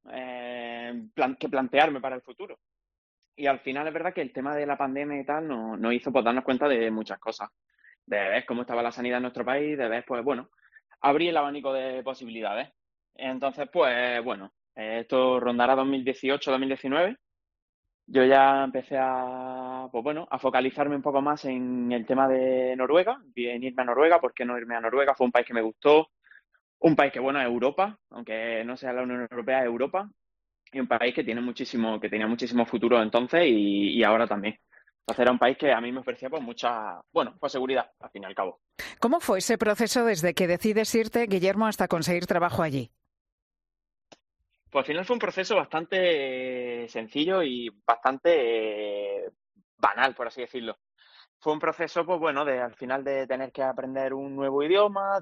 que plantearme para el futuro. Y al final es verdad que el tema de la pandemia y tal nos hizo pues darnos cuenta de muchas cosas. De ver cómo estaba la sanidad en nuestro país, de ver, pues bueno, abrir el abanico de posibilidades. Entonces, pues bueno, esto rondará 2018-2019. Yo ya empecé a focalizarme un poco más en el tema de Noruega, en irme a Noruega. ¿Por qué no irme a Noruega? Fue un país que me gustó, un país que, bueno, es Europa, aunque no sea la Unión Europea, es Europa, y un país que tenía muchísimo futuro entonces y ahora también. Entonces era un país que a mí me ofrecía pues mucha, pues seguridad, al fin y al cabo. ¿Cómo fue ese proceso desde que decides irte, Guillermo, hasta conseguir trabajo allí? Pues al final fue un proceso bastante sencillo y bastante banal, por así decirlo. Fue un proceso, pues bueno, al final de tener que aprender un nuevo idioma,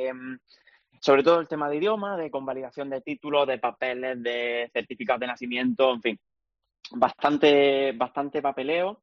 sobre todo el tema de idioma, de convalidación de títulos, de papeles, de certificados de nacimiento, en fin, bastante papeleo,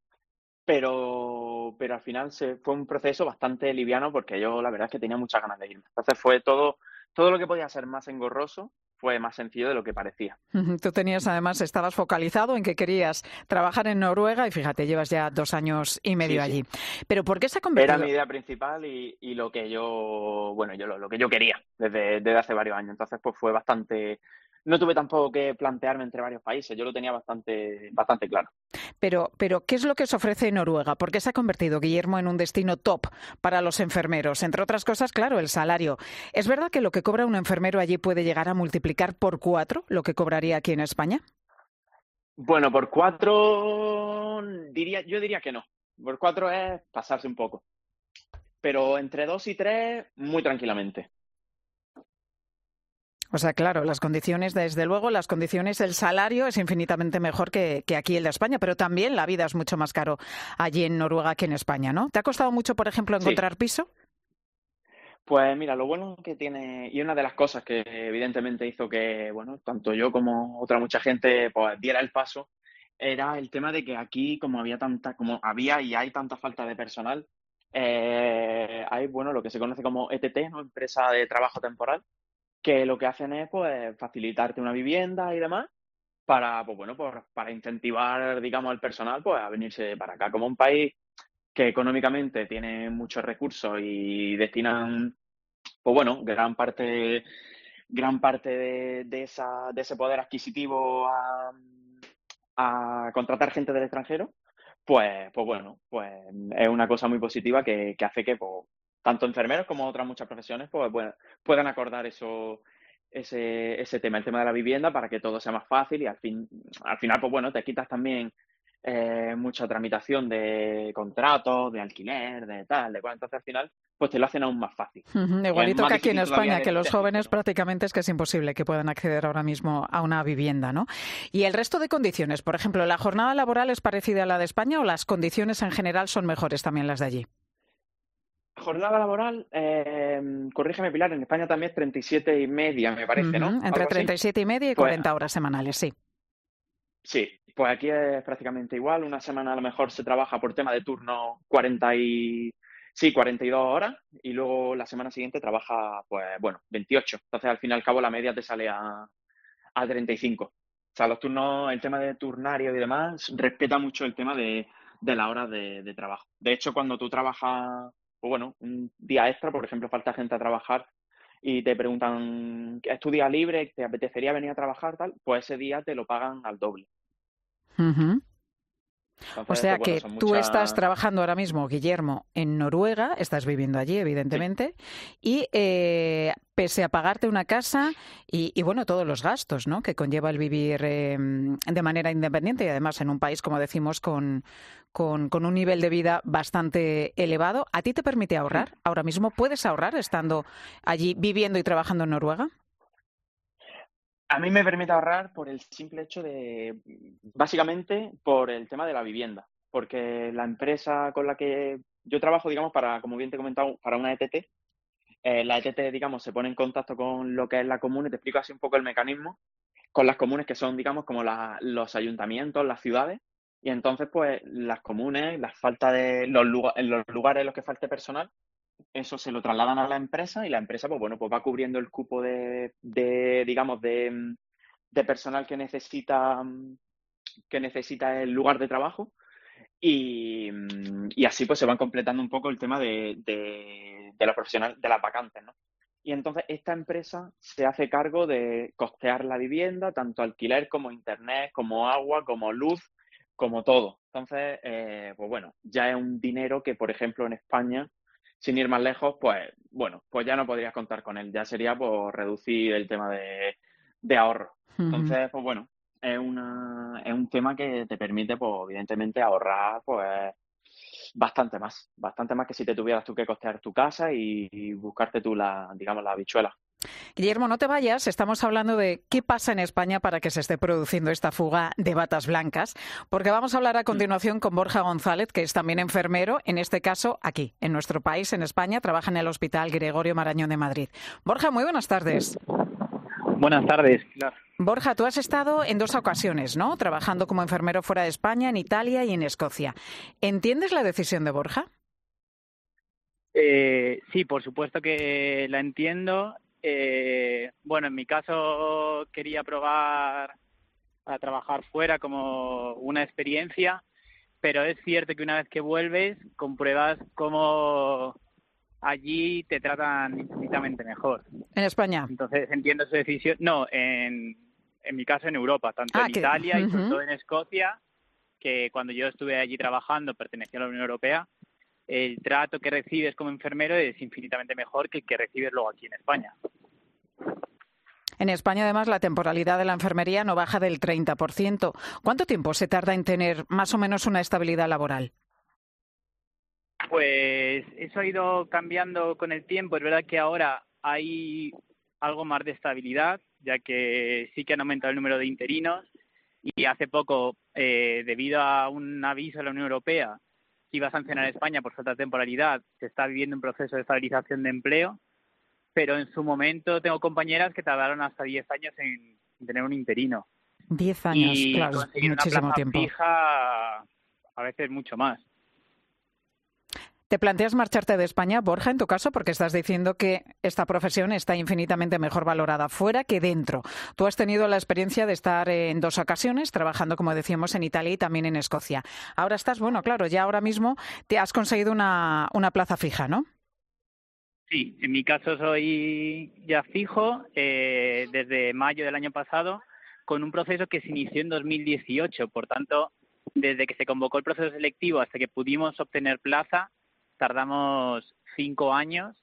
pero al final fue un proceso bastante liviano porque yo la verdad es que tenía muchas ganas de irme. Entonces fue todo lo que podía ser más engorroso fue más sencillo de lo que parecía. Tú estabas focalizado en que querías trabajar en Noruega y fíjate, llevas ya 2 años y medio allí. Pero ¿por qué se ha convertido? Era mi idea principal y lo que yo quería desde hace varios años. Entonces, pues fue bastante... No tuve tampoco que plantearme entre varios países, yo lo tenía bastante claro. Pero, ¿qué es lo que os ofrece Noruega? ¿Por qué se ha convertido, Guillermo, en un destino top para los enfermeros? Entre otras cosas, claro, el salario. ¿Es verdad que lo que cobra un enfermero allí puede llegar a multiplicar por 4 lo que cobraría aquí en España? Bueno, por 4 yo diría que no. Por 4 es pasarse un poco. Pero entre 2 y 3, muy tranquilamente. O sea, claro, las condiciones, desde luego, el salario es infinitamente mejor que aquí el de España, pero también la vida es mucho más caro allí en Noruega que en España, ¿no? ¿Te ha costado mucho, por ejemplo, encontrar piso? Pues mira, lo bueno que tiene, y una de las cosas que evidentemente hizo que, bueno, tanto yo como mucha gente pues diera el paso, era el tema de que aquí, como había y hay tanta falta de personal, hay, bueno, lo que se conoce como ETT, ¿no? Empresa de trabajo temporal, que lo que hacen es, pues, facilitarte una vivienda y demás para, pues bueno, para incentivar, digamos, al personal, pues, a venirse para acá. Como un país que económicamente tiene muchos recursos y destinan, pues bueno, gran parte de ese poder adquisitivo a contratar gente del extranjero, pues bueno, pues es una cosa muy positiva que hace que, pues, tanto enfermeros como otras muchas profesiones, pues puedan acordar ese tema, el tema de la vivienda, para que todo sea más fácil y al final, pues bueno, te quitas también mucha tramitación de contratos, de alquiler, de tal, de cual. Entonces al final, pues te lo hacen aún más fácil. Igualito que aquí en España, que los de jóvenes prácticamente es que es imposible que puedan acceder ahora mismo a una vivienda, ¿no? Y el resto de condiciones, por ejemplo, ¿la jornada laboral es parecida a la de España o las condiciones en general son mejores también las de allí? Jornada laboral, corrígeme, Pilar, en España también es 37,5, me parece, ¿no? Entre 37,5 y 40 horas semanales, sí. Sí, pues aquí es prácticamente igual. Una semana a lo mejor se trabaja por tema de turno 42 horas y luego la semana siguiente trabaja, pues bueno, 28. Entonces, al fin y al cabo, la media te sale a 35. O sea, los turnos, el tema de turnario y demás, respeta mucho el tema de las horas de trabajo. De hecho, cuando tú trabajas, pues bueno, un día extra, por ejemplo, falta gente a trabajar y te preguntan, ¿es tu día libre? ¿Te apetecería venir a trabajar? Tal, pues ese día te lo pagan al doble. Entonces, o sea pues, que tú estás trabajando ahora mismo, Guillermo, en Noruega, estás viviendo allí, evidentemente, sí. Y pese a pagarte una casa y bueno, todos los gastos, ¿no?, que conlleva el vivir de manera independiente y además en un país, como decimos, con un nivel de vida bastante elevado, ¿a ti te permite ahorrar? ¿Ahora mismo puedes ahorrar estando allí viviendo y trabajando en Noruega? A mí me permite ahorrar por el simple hecho básicamente por el tema de la vivienda, porque la empresa con la que yo trabajo, digamos, como bien te he comentado, para una ETT, la ETT, digamos, se pone en contacto con lo que es la comuna, y te explico así un poco el mecanismo, con las comunes que son, digamos, como los ayuntamientos, las ciudades, y entonces, pues, las comunes, la falta de en los lugares en los que falte personal, eso se lo trasladan a la empresa y la empresa, pues bueno, pues va cubriendo el cupo de personal que necesita el lugar de trabajo y así pues se van completando un poco el tema de los profesionales, de las vacantes, ¿no? Y entonces esta empresa se hace cargo de costear la vivienda, tanto alquiler como internet, como agua, como luz, como todo. Entonces, pues bueno, ya es un dinero que, por ejemplo, en España, sin ir más lejos, pues bueno, pues ya no podrías contar con él. Ya sería por reducir el tema de ahorro. Entonces, pues bueno, es un tema que te permite, pues evidentemente, ahorrar, pues bastante más que si te tuvieras tú que costear tu casa y buscarte tú la habichuela. Guillermo, no te vayas, estamos hablando de qué pasa en España para que se esté produciendo esta fuga de batas blancas, porque vamos a hablar a continuación con Borja González, que es también enfermero, en este caso aquí, en nuestro país, en España, trabaja en el Hospital Gregorio Marañón de Madrid. Borja, muy buenas tardes. Buenas tardes, Pilar. Borja, tú has estado en 2 ocasiones, ¿no?, trabajando como enfermero fuera de España, en Italia y en Escocia. ¿Entiendes la decisión de Borja? Sí, por supuesto que la entiendo. Bueno, en mi caso quería probar a trabajar fuera como una experiencia, pero es cierto que una vez que vuelves compruebas cómo allí te tratan infinitamente mejor. ¿En España? Entonces entiendo su decisión. No, en mi caso en Europa, tanto en Italia y sobre todo en Escocia, que cuando yo estuve allí trabajando pertenecía a la Unión Europea, el trato que recibes como enfermero es infinitamente mejor que el que recibes luego aquí en España. En España, además, la temporalidad de la enfermería no baja del 30%. ¿Cuánto tiempo se tarda en tener más o menos una estabilidad laboral? Pues eso ha ido cambiando con el tiempo. Es verdad que ahora hay algo más de estabilidad, ya que sí que han aumentado el número de interinos y hace poco, debido a un aviso de la Unión Europea que iba a sancionar a España por falta de temporalidad, se está viviendo un proceso de estabilización de empleo, pero en su momento tengo compañeras que tardaron hasta 10 años en tener un interino. 10 años, y claro, conseguir muchísimo una plaza tiempo. fija a veces mucho más. ¿Te planteas marcharte de España, Borja, en tu caso? Porque estás diciendo que esta profesión está infinitamente mejor valorada fuera que dentro. Tú has tenido la experiencia de estar en 2 ocasiones trabajando, como decíamos, en Italia y también en Escocia. Ahora estás, bueno, claro, ya ahora mismo te has conseguido una plaza fija, ¿no? Sí, en mi caso soy ya fijo desde mayo del año pasado, con un proceso que se inició en 2018. Por tanto, desde que se convocó el proceso selectivo hasta que pudimos obtener plaza, tardamos 5 años,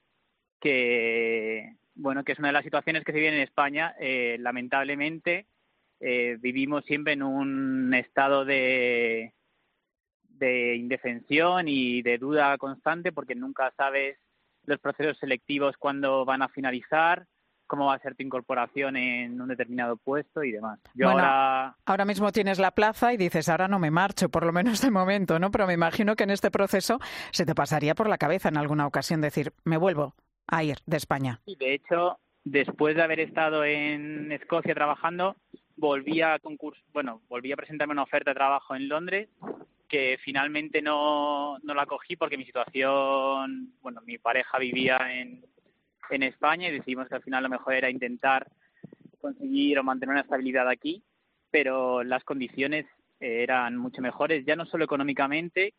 que es una de las situaciones que se viven en España. Lamentablemente, vivimos siempre en un estado de indefensión y de duda constante, porque nunca sabes los procesos selectivos cuándo van a finalizar, cómo va a ser tu incorporación en un determinado puesto y demás. Ahora mismo tienes la plaza y dices, ahora no me marcho, por lo menos de momento, ¿no? Pero me imagino que en este proceso se te pasaría por la cabeza en alguna ocasión decir, me vuelvo a ir de España. Y de hecho, después de haber estado en Escocia trabajando, volví a presentarme una oferta de trabajo en Londres, que finalmente no la cogí porque mi situación, mi pareja vivía en España y decidimos que al final lo mejor era intentar conseguir o mantener una estabilidad aquí, pero las condiciones eran mucho mejores, ya no solo económicamente,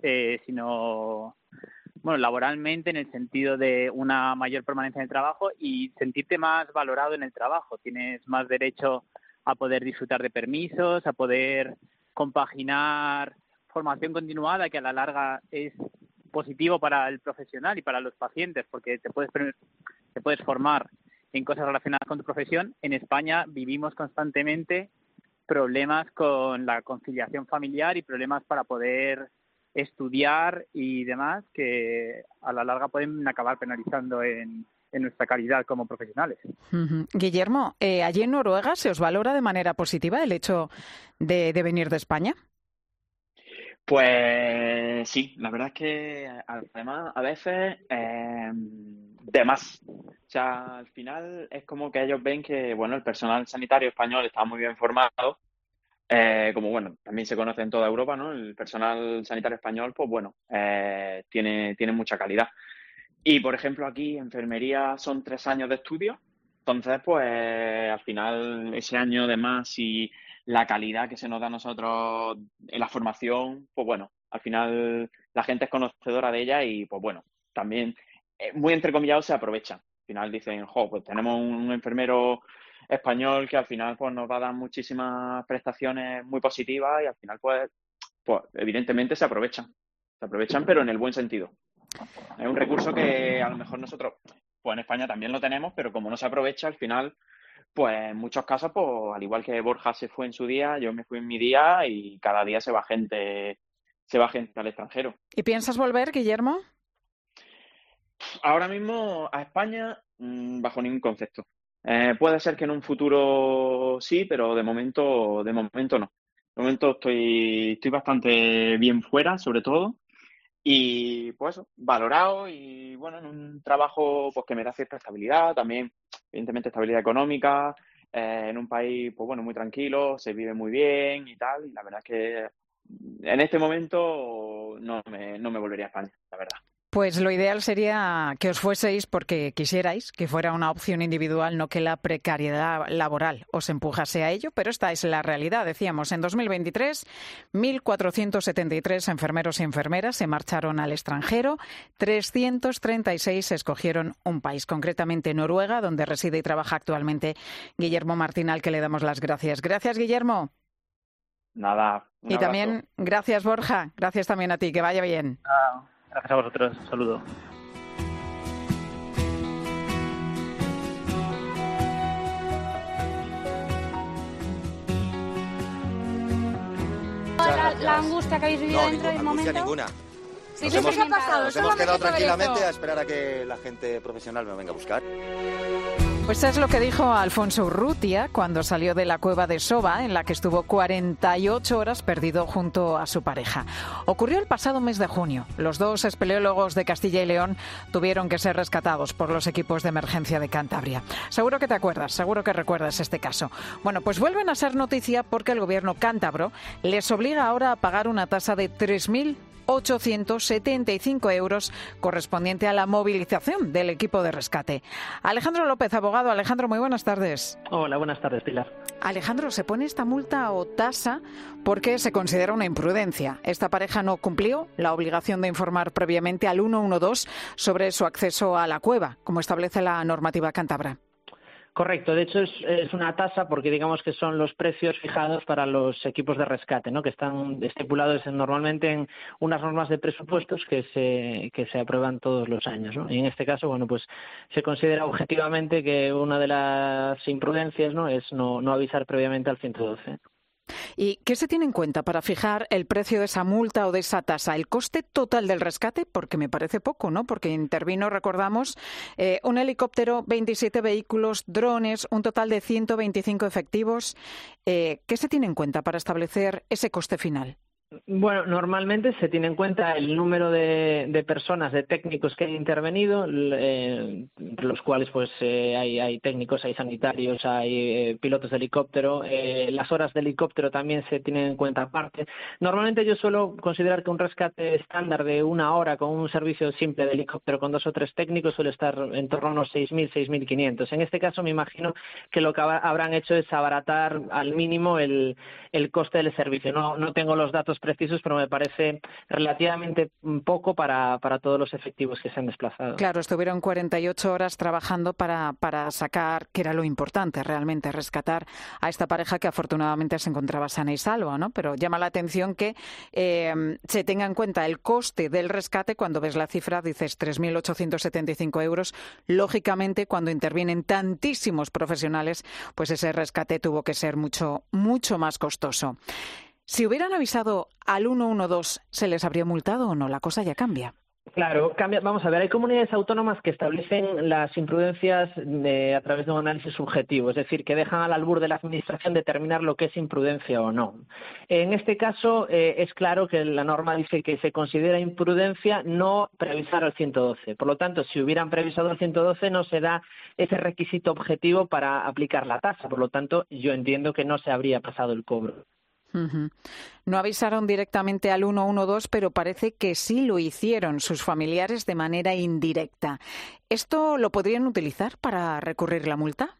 sino laboralmente, en el sentido de una mayor permanencia en el trabajo y sentirte más valorado en el trabajo. Tienes más derecho a poder disfrutar de permisos, a poder compaginar formación continuada, que a la larga es positivo para el profesional y para los pacientes, porque te puedes formar en cosas relacionadas con tu profesión. En España vivimos constantemente problemas con la conciliación familiar y problemas para poder estudiar y demás, que a la larga pueden acabar penalizando en nuestra calidad como profesionales. Uh-huh. Guillermo, ¿allí en Noruega se os valora de manera positiva el hecho de venir de España? Pues sí, la verdad es que además a veces de más. O sea, al final es como que ellos ven que el personal sanitario español está muy bien formado, también se conoce en toda Europa, ¿no? El personal sanitario español, tiene mucha calidad. Y, por ejemplo, aquí enfermería son 3 años de estudio, entonces, al final ese año de más y la calidad que se nos da a nosotros en la formación, al final la gente es conocedora de ella y, también muy entrecomillado se aprovecha. Al final dicen, pues tenemos un enfermero español que al final nos va a dar muchísimas prestaciones muy positivas y al final, evidentemente se aprovechan, pero en el buen sentido. Es un recurso que a lo mejor nosotros, en España también lo tenemos, pero como no se aprovecha, al final, en muchos casos, al igual que Borja se fue en su día, yo me fui en mi día y cada día se va gente al extranjero. ¿Y piensas volver, Guillermo? Ahora mismo a España, bajo ningún concepto. Puede ser que en un futuro sí, pero de momento no. De momento estoy bastante bien fuera, sobre todo. Y valorado y en un trabajo que me da cierta estabilidad, también evidentemente estabilidad económica, en un país muy tranquilo, se vive muy bien y tal, y la verdad es que en este momento no me volvería a España, la verdad. Pues lo ideal sería que os fueseis porque quisierais que fuera una opción individual, no que la precariedad laboral os empujase a ello, pero esta es la realidad. Decíamos, en 2023, 1.473 enfermeros y enfermeras se marcharon al extranjero, 336 escogieron un país, concretamente Noruega, donde reside y trabaja actualmente Guillermo Martín, al que le damos las gracias. Gracias, Guillermo. Nada. Y también gracias, Borja. Gracias también a ti. Que vaya bien. Gracias a vosotros. Saludos. La angustia que habéis vivido dentro del momento. Ninguna. Sí, ¿qué ha pasado? Nos hemos quedado tranquilamente a esperar a que la gente profesional me venga a buscar. Pues es lo que dijo Alfonso Urrutia cuando salió de la cueva de Soba, en la que estuvo 48 horas perdido junto a su pareja. Ocurrió el pasado mes de junio. Los dos espeleólogos de Castilla y León tuvieron que ser rescatados por los equipos de emergencia de Cantabria. Seguro que te acuerdas, seguro que recuerdas este caso. Bueno, pues vuelven a ser noticia porque el gobierno cántabro les obliga ahora a pagar una tasa de 3.875 euros correspondiente a la movilización del equipo de rescate. Alejandro López, abogado. Alejandro, muy buenas tardes. Hola, buenas tardes, Pilar. Alejandro, se pone esta multa o tasa porque se considera una imprudencia. Esta pareja no cumplió la obligación de informar previamente al 112 sobre su acceso a la cueva, como establece la normativa cántabra. Correcto, de hecho es una tasa porque digamos que son los precios fijados para los equipos de rescate, ¿no? Que están estipulados normalmente en unas normas de presupuestos que se aprueban todos los años, ¿no? Y en este caso, bueno, pues se considera objetivamente que una de las imprudencias, ¿no? Es no avisar previamente al 112. ¿Y qué se tiene en cuenta para fijar el precio de esa multa o de esa tasa? ¿El coste total del rescate? Porque me parece poco, ¿no? Porque intervino, recordamos, un helicóptero, 27 vehículos, drones, un total de 125 efectivos. ¿Qué se tiene en cuenta para establecer ese coste final? Bueno, normalmente se tiene en cuenta el número de personas, de técnicos que han intervenido, entre los cuales pues hay técnicos, hay sanitarios, hay pilotos de helicóptero, las horas de helicóptero también se tienen en cuenta aparte. Normalmente yo suelo considerar que un rescate estándar de 1 hora con un servicio simple de helicóptero con 2 o 3 técnicos suele estar en torno a unos 6.000, 6.500. En este caso me imagino que lo que habrán hecho es abaratar al mínimo el coste del servicio. No tengo los datos precisos, pero me parece relativamente poco para todos los efectivos que se han desplazado. Claro, estuvieron 48 horas trabajando para sacar, que era lo importante realmente, rescatar a esta pareja que afortunadamente se encontraba sana y salva, ¿no? Pero llama la atención que se tenga en cuenta el coste del rescate. Cuando ves la cifra dices 3.875 euros. Lógicamente, cuando intervienen tantísimos profesionales, pues ese rescate tuvo que ser mucho, mucho más costoso. Si hubieran avisado al 112, ¿se les habría multado o no? La cosa ya cambia. Claro, cambia. Vamos a ver, hay comunidades autónomas que establecen las imprudencias a través de un análisis subjetivo, es decir, que dejan al albur de la Administración determinar lo que es imprudencia o no. En este caso, es claro que la norma dice que se considera imprudencia no preavisar al 112. Por lo tanto, si hubieran preavisado al 112, no se da ese requisito objetivo para aplicar la tasa. Por lo tanto, yo entiendo que no se habría pasado el cobro. Uh-huh. No avisaron directamente al 112, pero parece que sí lo hicieron sus familiares de manera indirecta. ¿Esto lo podrían utilizar para recurrir la multa?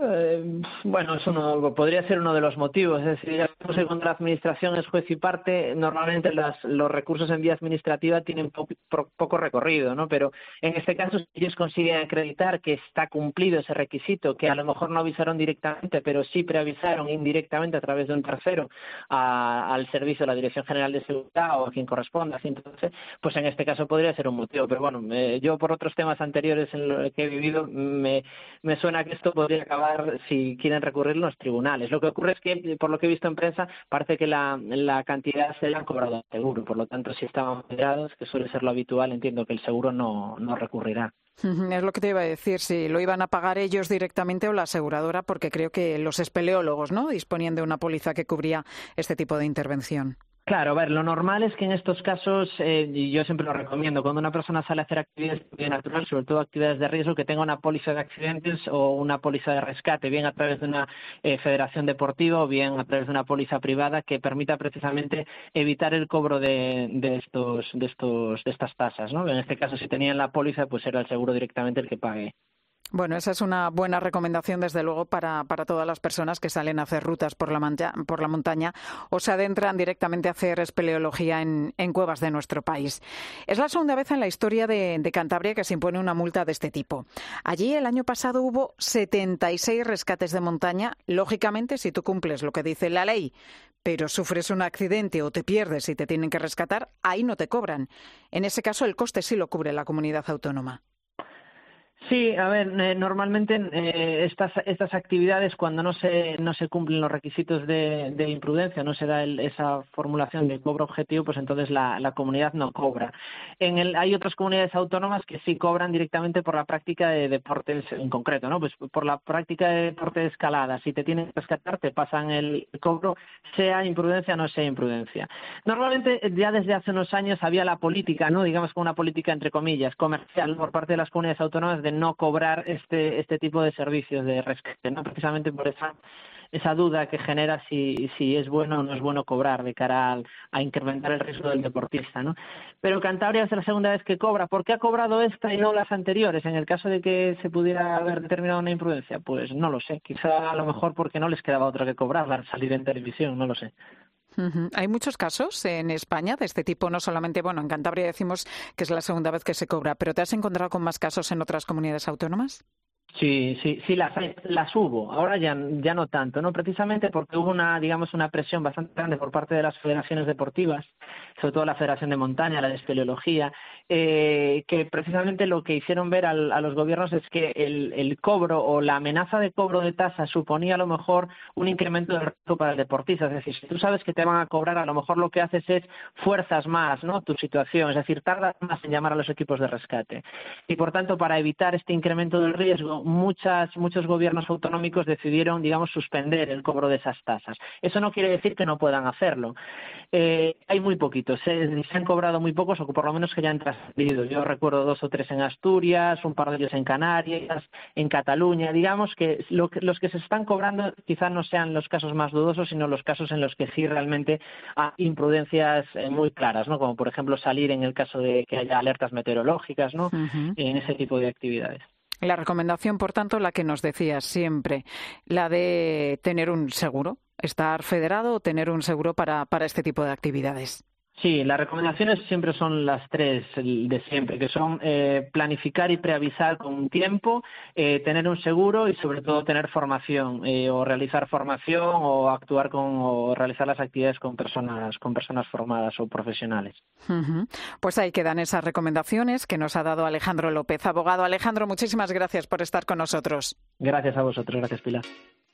Bueno, eso podría ser uno de los motivos. Es decir, ya sabemos que cuando la Administración es juez y parte, normalmente los recursos en vía administrativa tienen poco recorrido, ¿no? Pero en este caso, si ellos consiguen acreditar que está cumplido ese requisito, que a lo mejor no avisaron directamente, pero sí preavisaron indirectamente a través de un tercero al servicio de la Dirección General de Seguridad o a quien corresponda, entonces, pues en este caso podría ser un motivo. Pero bueno, yo por otros temas anteriores en los que he vivido, me suena que esto podría acabar si quieren recurrir los tribunales. Lo que ocurre es que, por lo que he visto en prensa, parece que la cantidad se la han cobrado al seguro. Por lo tanto, si estaban moderados, que suele ser lo habitual, entiendo que el seguro no recurrirá. Es lo que te iba a decir, si lo iban a pagar ellos directamente o la aseguradora, porque creo que los espeleólogos, ¿no?, disponían de una póliza que cubría este tipo de intervención. Claro, a ver, lo normal es que en estos casos, y yo siempre lo recomiendo, cuando una persona sale a hacer actividades de vida natural, sobre todo actividades de riesgo, que tenga una póliza de accidentes o una póliza de rescate, bien a través de una federación deportiva o bien a través de una póliza privada que permita precisamente evitar el cobro de estas tasas, ¿no? En este caso, si tenían la póliza, pues era el seguro directamente el que pague. Bueno, esa es una buena recomendación, desde luego, para todas las personas que salen a hacer rutas por la montaña o se adentran directamente a hacer espeleología en cuevas de nuestro país. Es la segunda vez en la historia de Cantabria que se impone una multa de este tipo. Allí el año pasado hubo 76 rescates de montaña. Lógicamente, si tú cumples lo que dice la ley, pero sufres un accidente o te pierdes y te tienen que rescatar, ahí no te cobran. En ese caso, el coste sí lo cubre la comunidad autónoma. Sí, a ver, normalmente estas actividades, cuando no se cumplen los requisitos de imprudencia, no se da esa formulación de cobro objetivo, pues entonces la comunidad no cobra. Hay otras comunidades autónomas que sí cobran directamente por la práctica de deportes en concreto, ¿no? Pues por la práctica de deporte de escalada. Si te tienen que rescatar, te pasan el cobro, sea imprudencia o no sea imprudencia. Normalmente, ya desde hace unos años había la política, ¿no? Digamos como una política, entre comillas, comercial por parte de las comunidades autónomas de no cobrar este tipo de servicios de rescate, ¿no? Precisamente por esa duda que genera si es bueno o no es bueno cobrar de cara a incrementar el riesgo del deportista, ¿no? Pero Cantabria es la segunda vez que cobra. ¿Por qué ha cobrado esta y no las anteriores? En el caso de que se pudiera haber determinado una imprudencia, pues no lo sé. Quizá a lo mejor porque no les quedaba otra que cobrar, salir en televisión, no lo sé. Hay muchos casos en España de este tipo, no solamente, en Cantabria decimos que es la segunda vez que se cobra, pero ¿te has encontrado con más casos en otras comunidades autónomas? Sí, las hubo. Ahora ya no tanto, ¿no? Precisamente porque hubo una presión bastante grande por parte de las federaciones deportivas, sobre todo la Federación de Montaña, la de Espeleología, que precisamente lo que hicieron ver a los gobiernos es que el cobro o la amenaza de cobro de tasa suponía a lo mejor un incremento de riesgo para el deportista. Es decir, si tú sabes que te van a cobrar, a lo mejor lo que haces es fuerzas más, ¿no?, tu situación, es decir, tardas más en llamar a los equipos de rescate. Y por tanto, para evitar este incremento del riesgo, muchos gobiernos autonómicos decidieron, suspender el cobro de esas tasas. Eso no quiere decir que no puedan hacerlo. Hay muy poquitos, se han cobrado muy pocos, o por lo menos que ya han trascendido. Yo recuerdo 2 o 3 en Asturias, un par de ellos en Canarias, en Cataluña. Digamos que los que se están cobrando quizás no sean los casos más dudosos, sino los casos en los que sí realmente hay imprudencias muy claras, ¿no? Como por ejemplo salir en el caso de que haya alertas meteorológicas, ¿no? En ese tipo de actividades. La recomendación, por tanto, la que nos decías siempre, la de tener un seguro, estar federado o tener un seguro para este tipo de actividades. Sí, las recomendaciones siempre son las 3 de siempre, que son planificar y preavisar con tiempo, tener un seguro y sobre todo tener formación, o realizar formación o actuar o realizar las actividades con personas formadas o profesionales. Pues ahí quedan esas recomendaciones que nos ha dado Alejandro López, abogado. Alejandro, muchísimas gracias por estar con nosotros. Gracias a vosotros, gracias Pilar.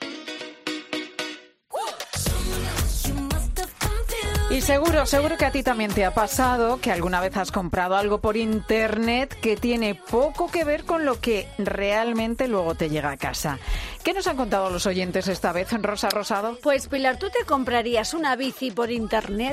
Y seguro que a ti también te ha pasado que alguna vez has comprado algo por internet que tiene poco que ver con lo que realmente luego te llega a casa. ¿Qué nos han contado los oyentes esta vez, Rosa Rosado? Pues Pilar, ¿tú te comprarías una bici por internet?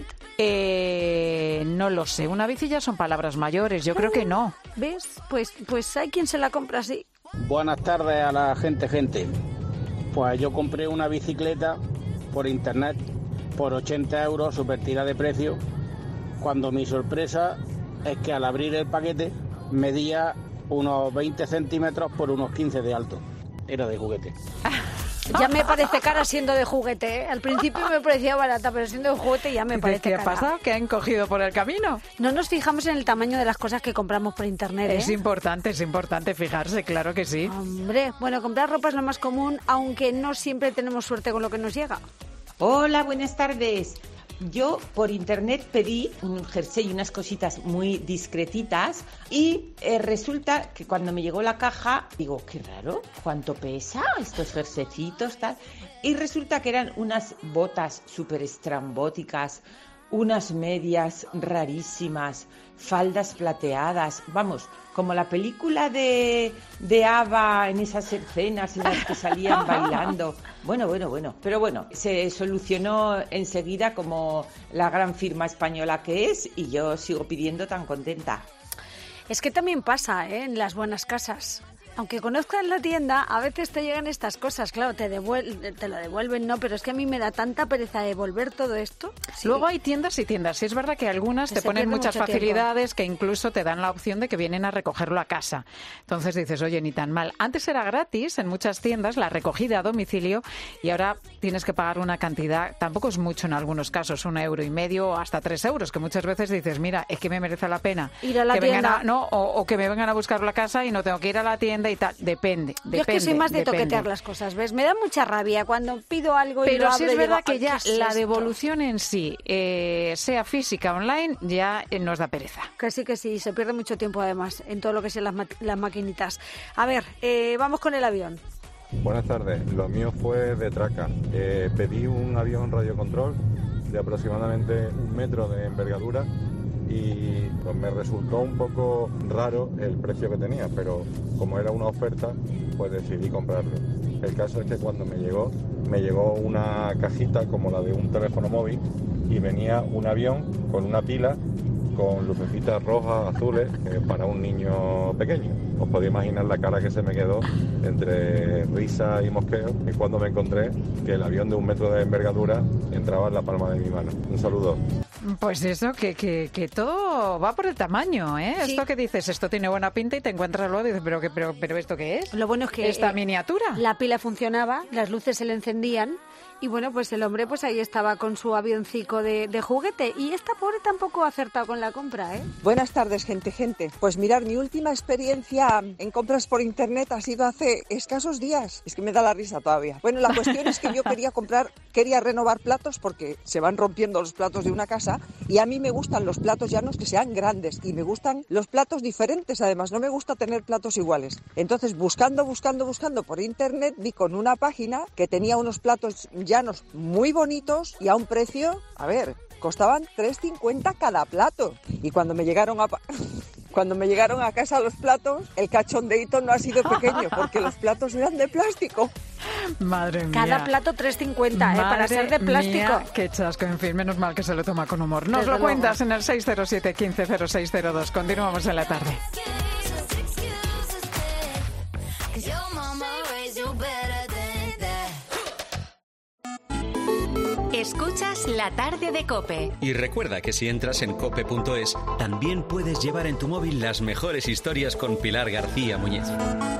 No lo sé, una bici ya son palabras mayores, yo creo que no. ¿Ves? Pues hay quien se la compra así. Buenas tardes a la gente. Pues yo compré una bicicleta por internet por 80 euros, súper tira de precio, cuando mi sorpresa es que al abrir el paquete medía unos 20 centímetros por unos 15 de alto. Era de juguete. Ya me parece cara siendo de juguete, ¿eh? Al principio me parecía barata, pero siendo de juguete ya me parece cara. ¿Qué ha pasado? ¿Qué han cogido por el camino? No nos fijamos en el tamaño de las cosas que compramos por internet, ¿eh? Es importante fijarse, claro que sí. Hombre, comprar ropa es lo más común, aunque no siempre tenemos suerte con lo que nos llega. Hola, buenas tardes. Yo por internet pedí un jersey y unas cositas muy discretitas y resulta que cuando me llegó la caja, digo, qué raro, ¿cuánto pesa estos jerseycitos, tal? Y resulta que eran unas botas súper estrambóticas, unas medias rarísimas, faldas plateadas, vamos, como la película de ABBA en esas escenas en las que salían bailando. Bueno, pero bueno, se solucionó enseguida como la gran firma española que es y yo sigo pidiendo tan contenta. Es que también pasa, ¿eh?, en las buenas casas. Aunque conozcas la tienda, a veces te llegan estas cosas, claro, te lo devuelven, no, pero es que a mí me da tanta pereza devolver todo esto. Sí. Luego hay tiendas y tiendas, sí es verdad que algunas te ponen muchas facilidades que incluso te dan la opción de que vienen a recogerlo a casa. Entonces dices, oye, ni tan mal. Antes era gratis en muchas tiendas la recogida a domicilio y ahora tienes que pagar una cantidad, tampoco es mucho en algunos casos, 1,5 € o hasta 3 euros, que muchas veces dices, mira, es que me merece la pena ir a la tienda. O que me vengan a buscar la casa y no tengo que ir a la tienda tienda y tal. Depende. Yo es que soy más de toquetear las cosas, ¿ves? Me da mucha rabia cuando pido algo y pero lo abro. sí es verdad que ¿qué ya es la esto? devolución en sí, sea física o online, ya nos da pereza. Que sí, se pierde mucho tiempo además en todo lo que son las maquinitas. A ver, vamos con el avión. Buenas tardes, lo mío fue de traca. Pedí un avión radiocontrol de aproximadamente 1 metro de envergadura y pues me resultó un poco raro el precio que tenía, pero como era una oferta, pues decidí comprarlo. El caso es que cuando me llegó una cajita como la de un teléfono móvil y venía un avión con una pila con lucecitas rojas, azules, para un niño pequeño. Os podéis imaginar la cara que se me quedó entre risa y mosqueo y cuando me encontré que el avión de 1 metro de envergadura entraba en la palma de mi mano. Un saludo. Pues eso, que todo va por el tamaño, ¿eh? Sí. Esto que dices, esto tiene buena pinta y te encuentras luego y dices, pero ¿esto qué es? Lo bueno es que esta miniatura. La pila funcionaba, las luces se le encendían y bueno, pues el hombre pues ahí estaba con su avioncico de juguete y esta pobre tampoco ha acertado con la compra, ¿eh? Buenas tardes, gente. Pues mirar, mi última experiencia en compras por internet ha sido hace escasos días. Es que me da la risa todavía. Bueno, la cuestión es que yo quería renovar platos porque se van rompiendo los platos de una casa y a mí me gustan los platos llanos que sean grandes y me gustan los platos diferentes, además no me gusta tener platos iguales. Entonces buscando por internet vi con una página que tenía unos platos llanos muy bonitos y a un precio, costaban 3,50 cada plato. Y cuando me llegaron a casa los platos, el cachondeíto no ha sido pequeño porque los platos eran de plástico. Madre mía. Cada plato 3,50, para ser de plástico. Mía, qué chasco, en fin, menos mal que se lo toma con humor. Nos lo cuentas en el 607 15 0602. Continuamos en la tarde. Escuchas La Tarde de COPE. Y recuerda que si entras en cope.es, también puedes llevar en tu móvil las mejores historias con Pilar García Muñiz.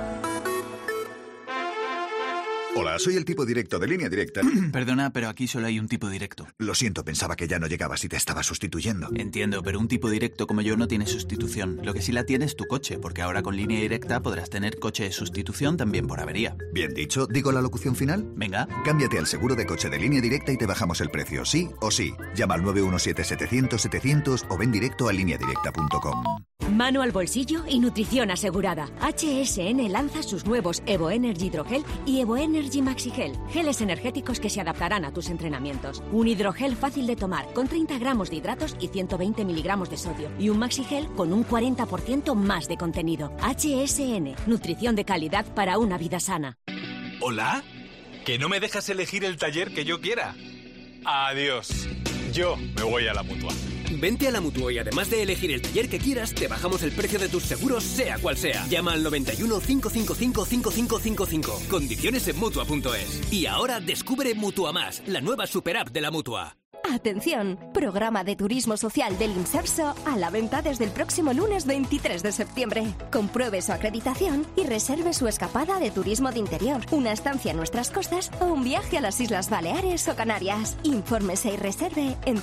Hola, soy el tipo directo de Línea Directa. Perdona, pero aquí solo hay un tipo directo. Lo siento, pensaba que ya no llegabas y te estaba sustituyendo. Entiendo, pero un tipo directo como yo no tiene sustitución. Lo que sí la tiene es tu coche, porque ahora con Línea Directa podrás tener coche de sustitución también por avería. Bien dicho, ¿digo la locución final? Venga. Cámbiate al seguro de coche de Línea Directa y te bajamos el precio, sí o sí. Llama al 917-700-700 o ven directo a lineadirecta.com. Mano al bolsillo y nutrición asegurada. HSN lanza sus nuevos Evo Energy Hidrogel y Evo Energy Maxi Gel, geles energéticos que se adaptarán a tus entrenamientos. Un hidrogel fácil de tomar con 30 gramos de hidratos y 120 miligramos de sodio. Y un Maxi Gel con un 40% más de contenido. HSN, nutrición de calidad para una vida sana. ¿Hola? ¿Que no me dejas elegir el taller que yo quiera? Adiós. Yo me voy a la Mutua. Vente a la Mutua y además de elegir el taller que quieras, te bajamos el precio de tus seguros, sea cual sea. Llama al 91 555 5555. Condiciones en Mutua.es. Y ahora descubre Mutua Más, la nueva superapp de la Mutua. Atención, programa de turismo social del Imserso a la venta desde el próximo lunes 23 de septiembre. Compruebe su acreditación y reserve su escapada de turismo de interior, una estancia en nuestras costas o un viaje a las Islas Baleares o Canarias. Infórmese y reserve en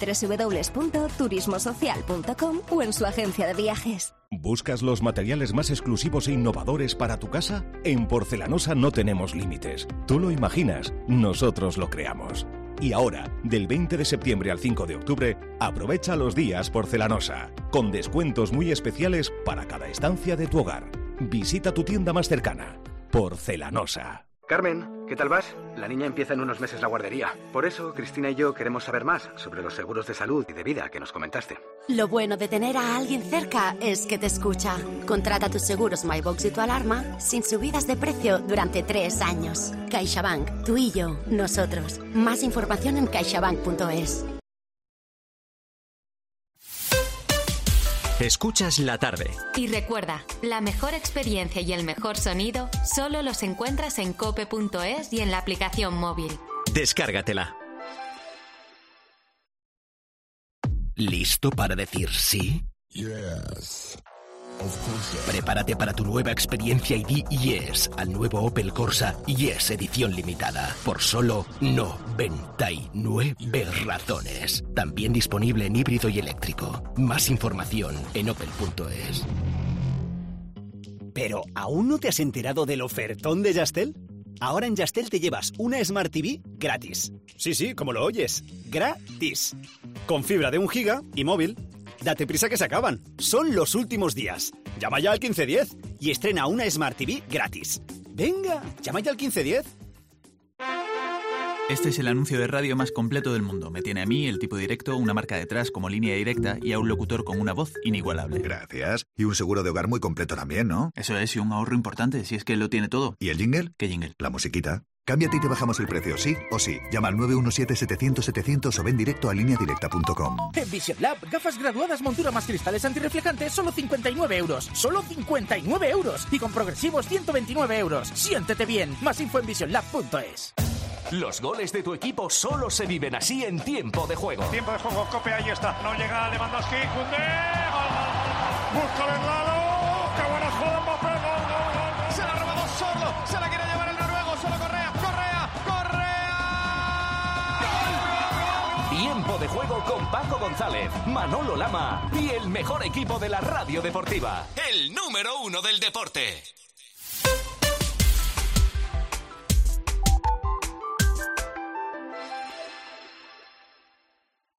www.turismosocial.com o en su agencia de viajes. ¿Buscas los materiales más exclusivos e innovadores para tu casa? En Porcelanosa no tenemos límites. Tú lo imaginas, nosotros lo creamos. Y ahora, del 20 de septiembre al 5 de octubre, aprovecha los días Porcelanosa, con descuentos muy especiales para cada estancia de tu hogar. Visita tu tienda más cercana. Porcelanosa. Carmen, ¿qué tal vas? La niña empieza en unos meses la guardería. Por eso, Cristina y yo queremos saber más sobre los seguros de salud y de vida que nos comentaste. Lo bueno de tener a alguien cerca es que te escucha. Contrata tus seguros MyBox y tu alarma sin subidas de precio durante 3 años. CaixaBank, tú y yo, nosotros. Más información en caixabank.es. Escuchas La Tarde. Y recuerda, la mejor experiencia y el mejor sonido solo los encuentras en cope.es y en la aplicación móvil. Descárgatela. ¿Listo para decir sí? Yes. Prepárate para tu nueva experiencia y di yes al nuevo Opel Corsa Yes edición limitada por solo 99 razones. También disponible en híbrido y eléctrico. Más información en opel.es. ¿Pero aún no te has enterado del ofertón de Yastel? Ahora en Yastel te llevas una Smart TV gratis. Sí, como lo oyes. Gratis. Con fibra de 1 giga y móvil. Date prisa que se acaban. Son los últimos días. Llama ya al 1510 y estrena una Smart TV gratis. Venga, llama ya al 1510. Este es el anuncio de radio más completo del mundo. Me tiene a mí, el tipo directo, una marca detrás como Línea Directa y a un locutor con una voz inigualable. Gracias. Y un seguro de hogar muy completo también, ¿no? Eso es, y un ahorro importante, si es que lo tiene todo. ¿Y el jingle? ¿Qué jingle? La musiquita. Cámbiate y te bajamos el precio, sí o sí. Llama al 917-700-700 o ven directo a lineadirecta.com. En Vision Lab, gafas graduadas, montura más cristales antirreflejantes, solo 59 euros. ¡Solo 59 euros! Y con progresivos, 129 euros. Siéntete bien. Más info en visionlab.es. Los goles de tu equipo solo se viven así en tiempo de juego. Tiempo de juego, Cope, ahí está. No llega Lewandowski, Koundé, gol. Busca Bernardo, qué buena jugada, Mbappé, gol. Se la ha robado Sordo, se la quiere llevar el noruego, solo Correa. Tiempo de juego con Paco González, Manolo Lama y el mejor equipo de la radio deportiva. El número 1 del deporte.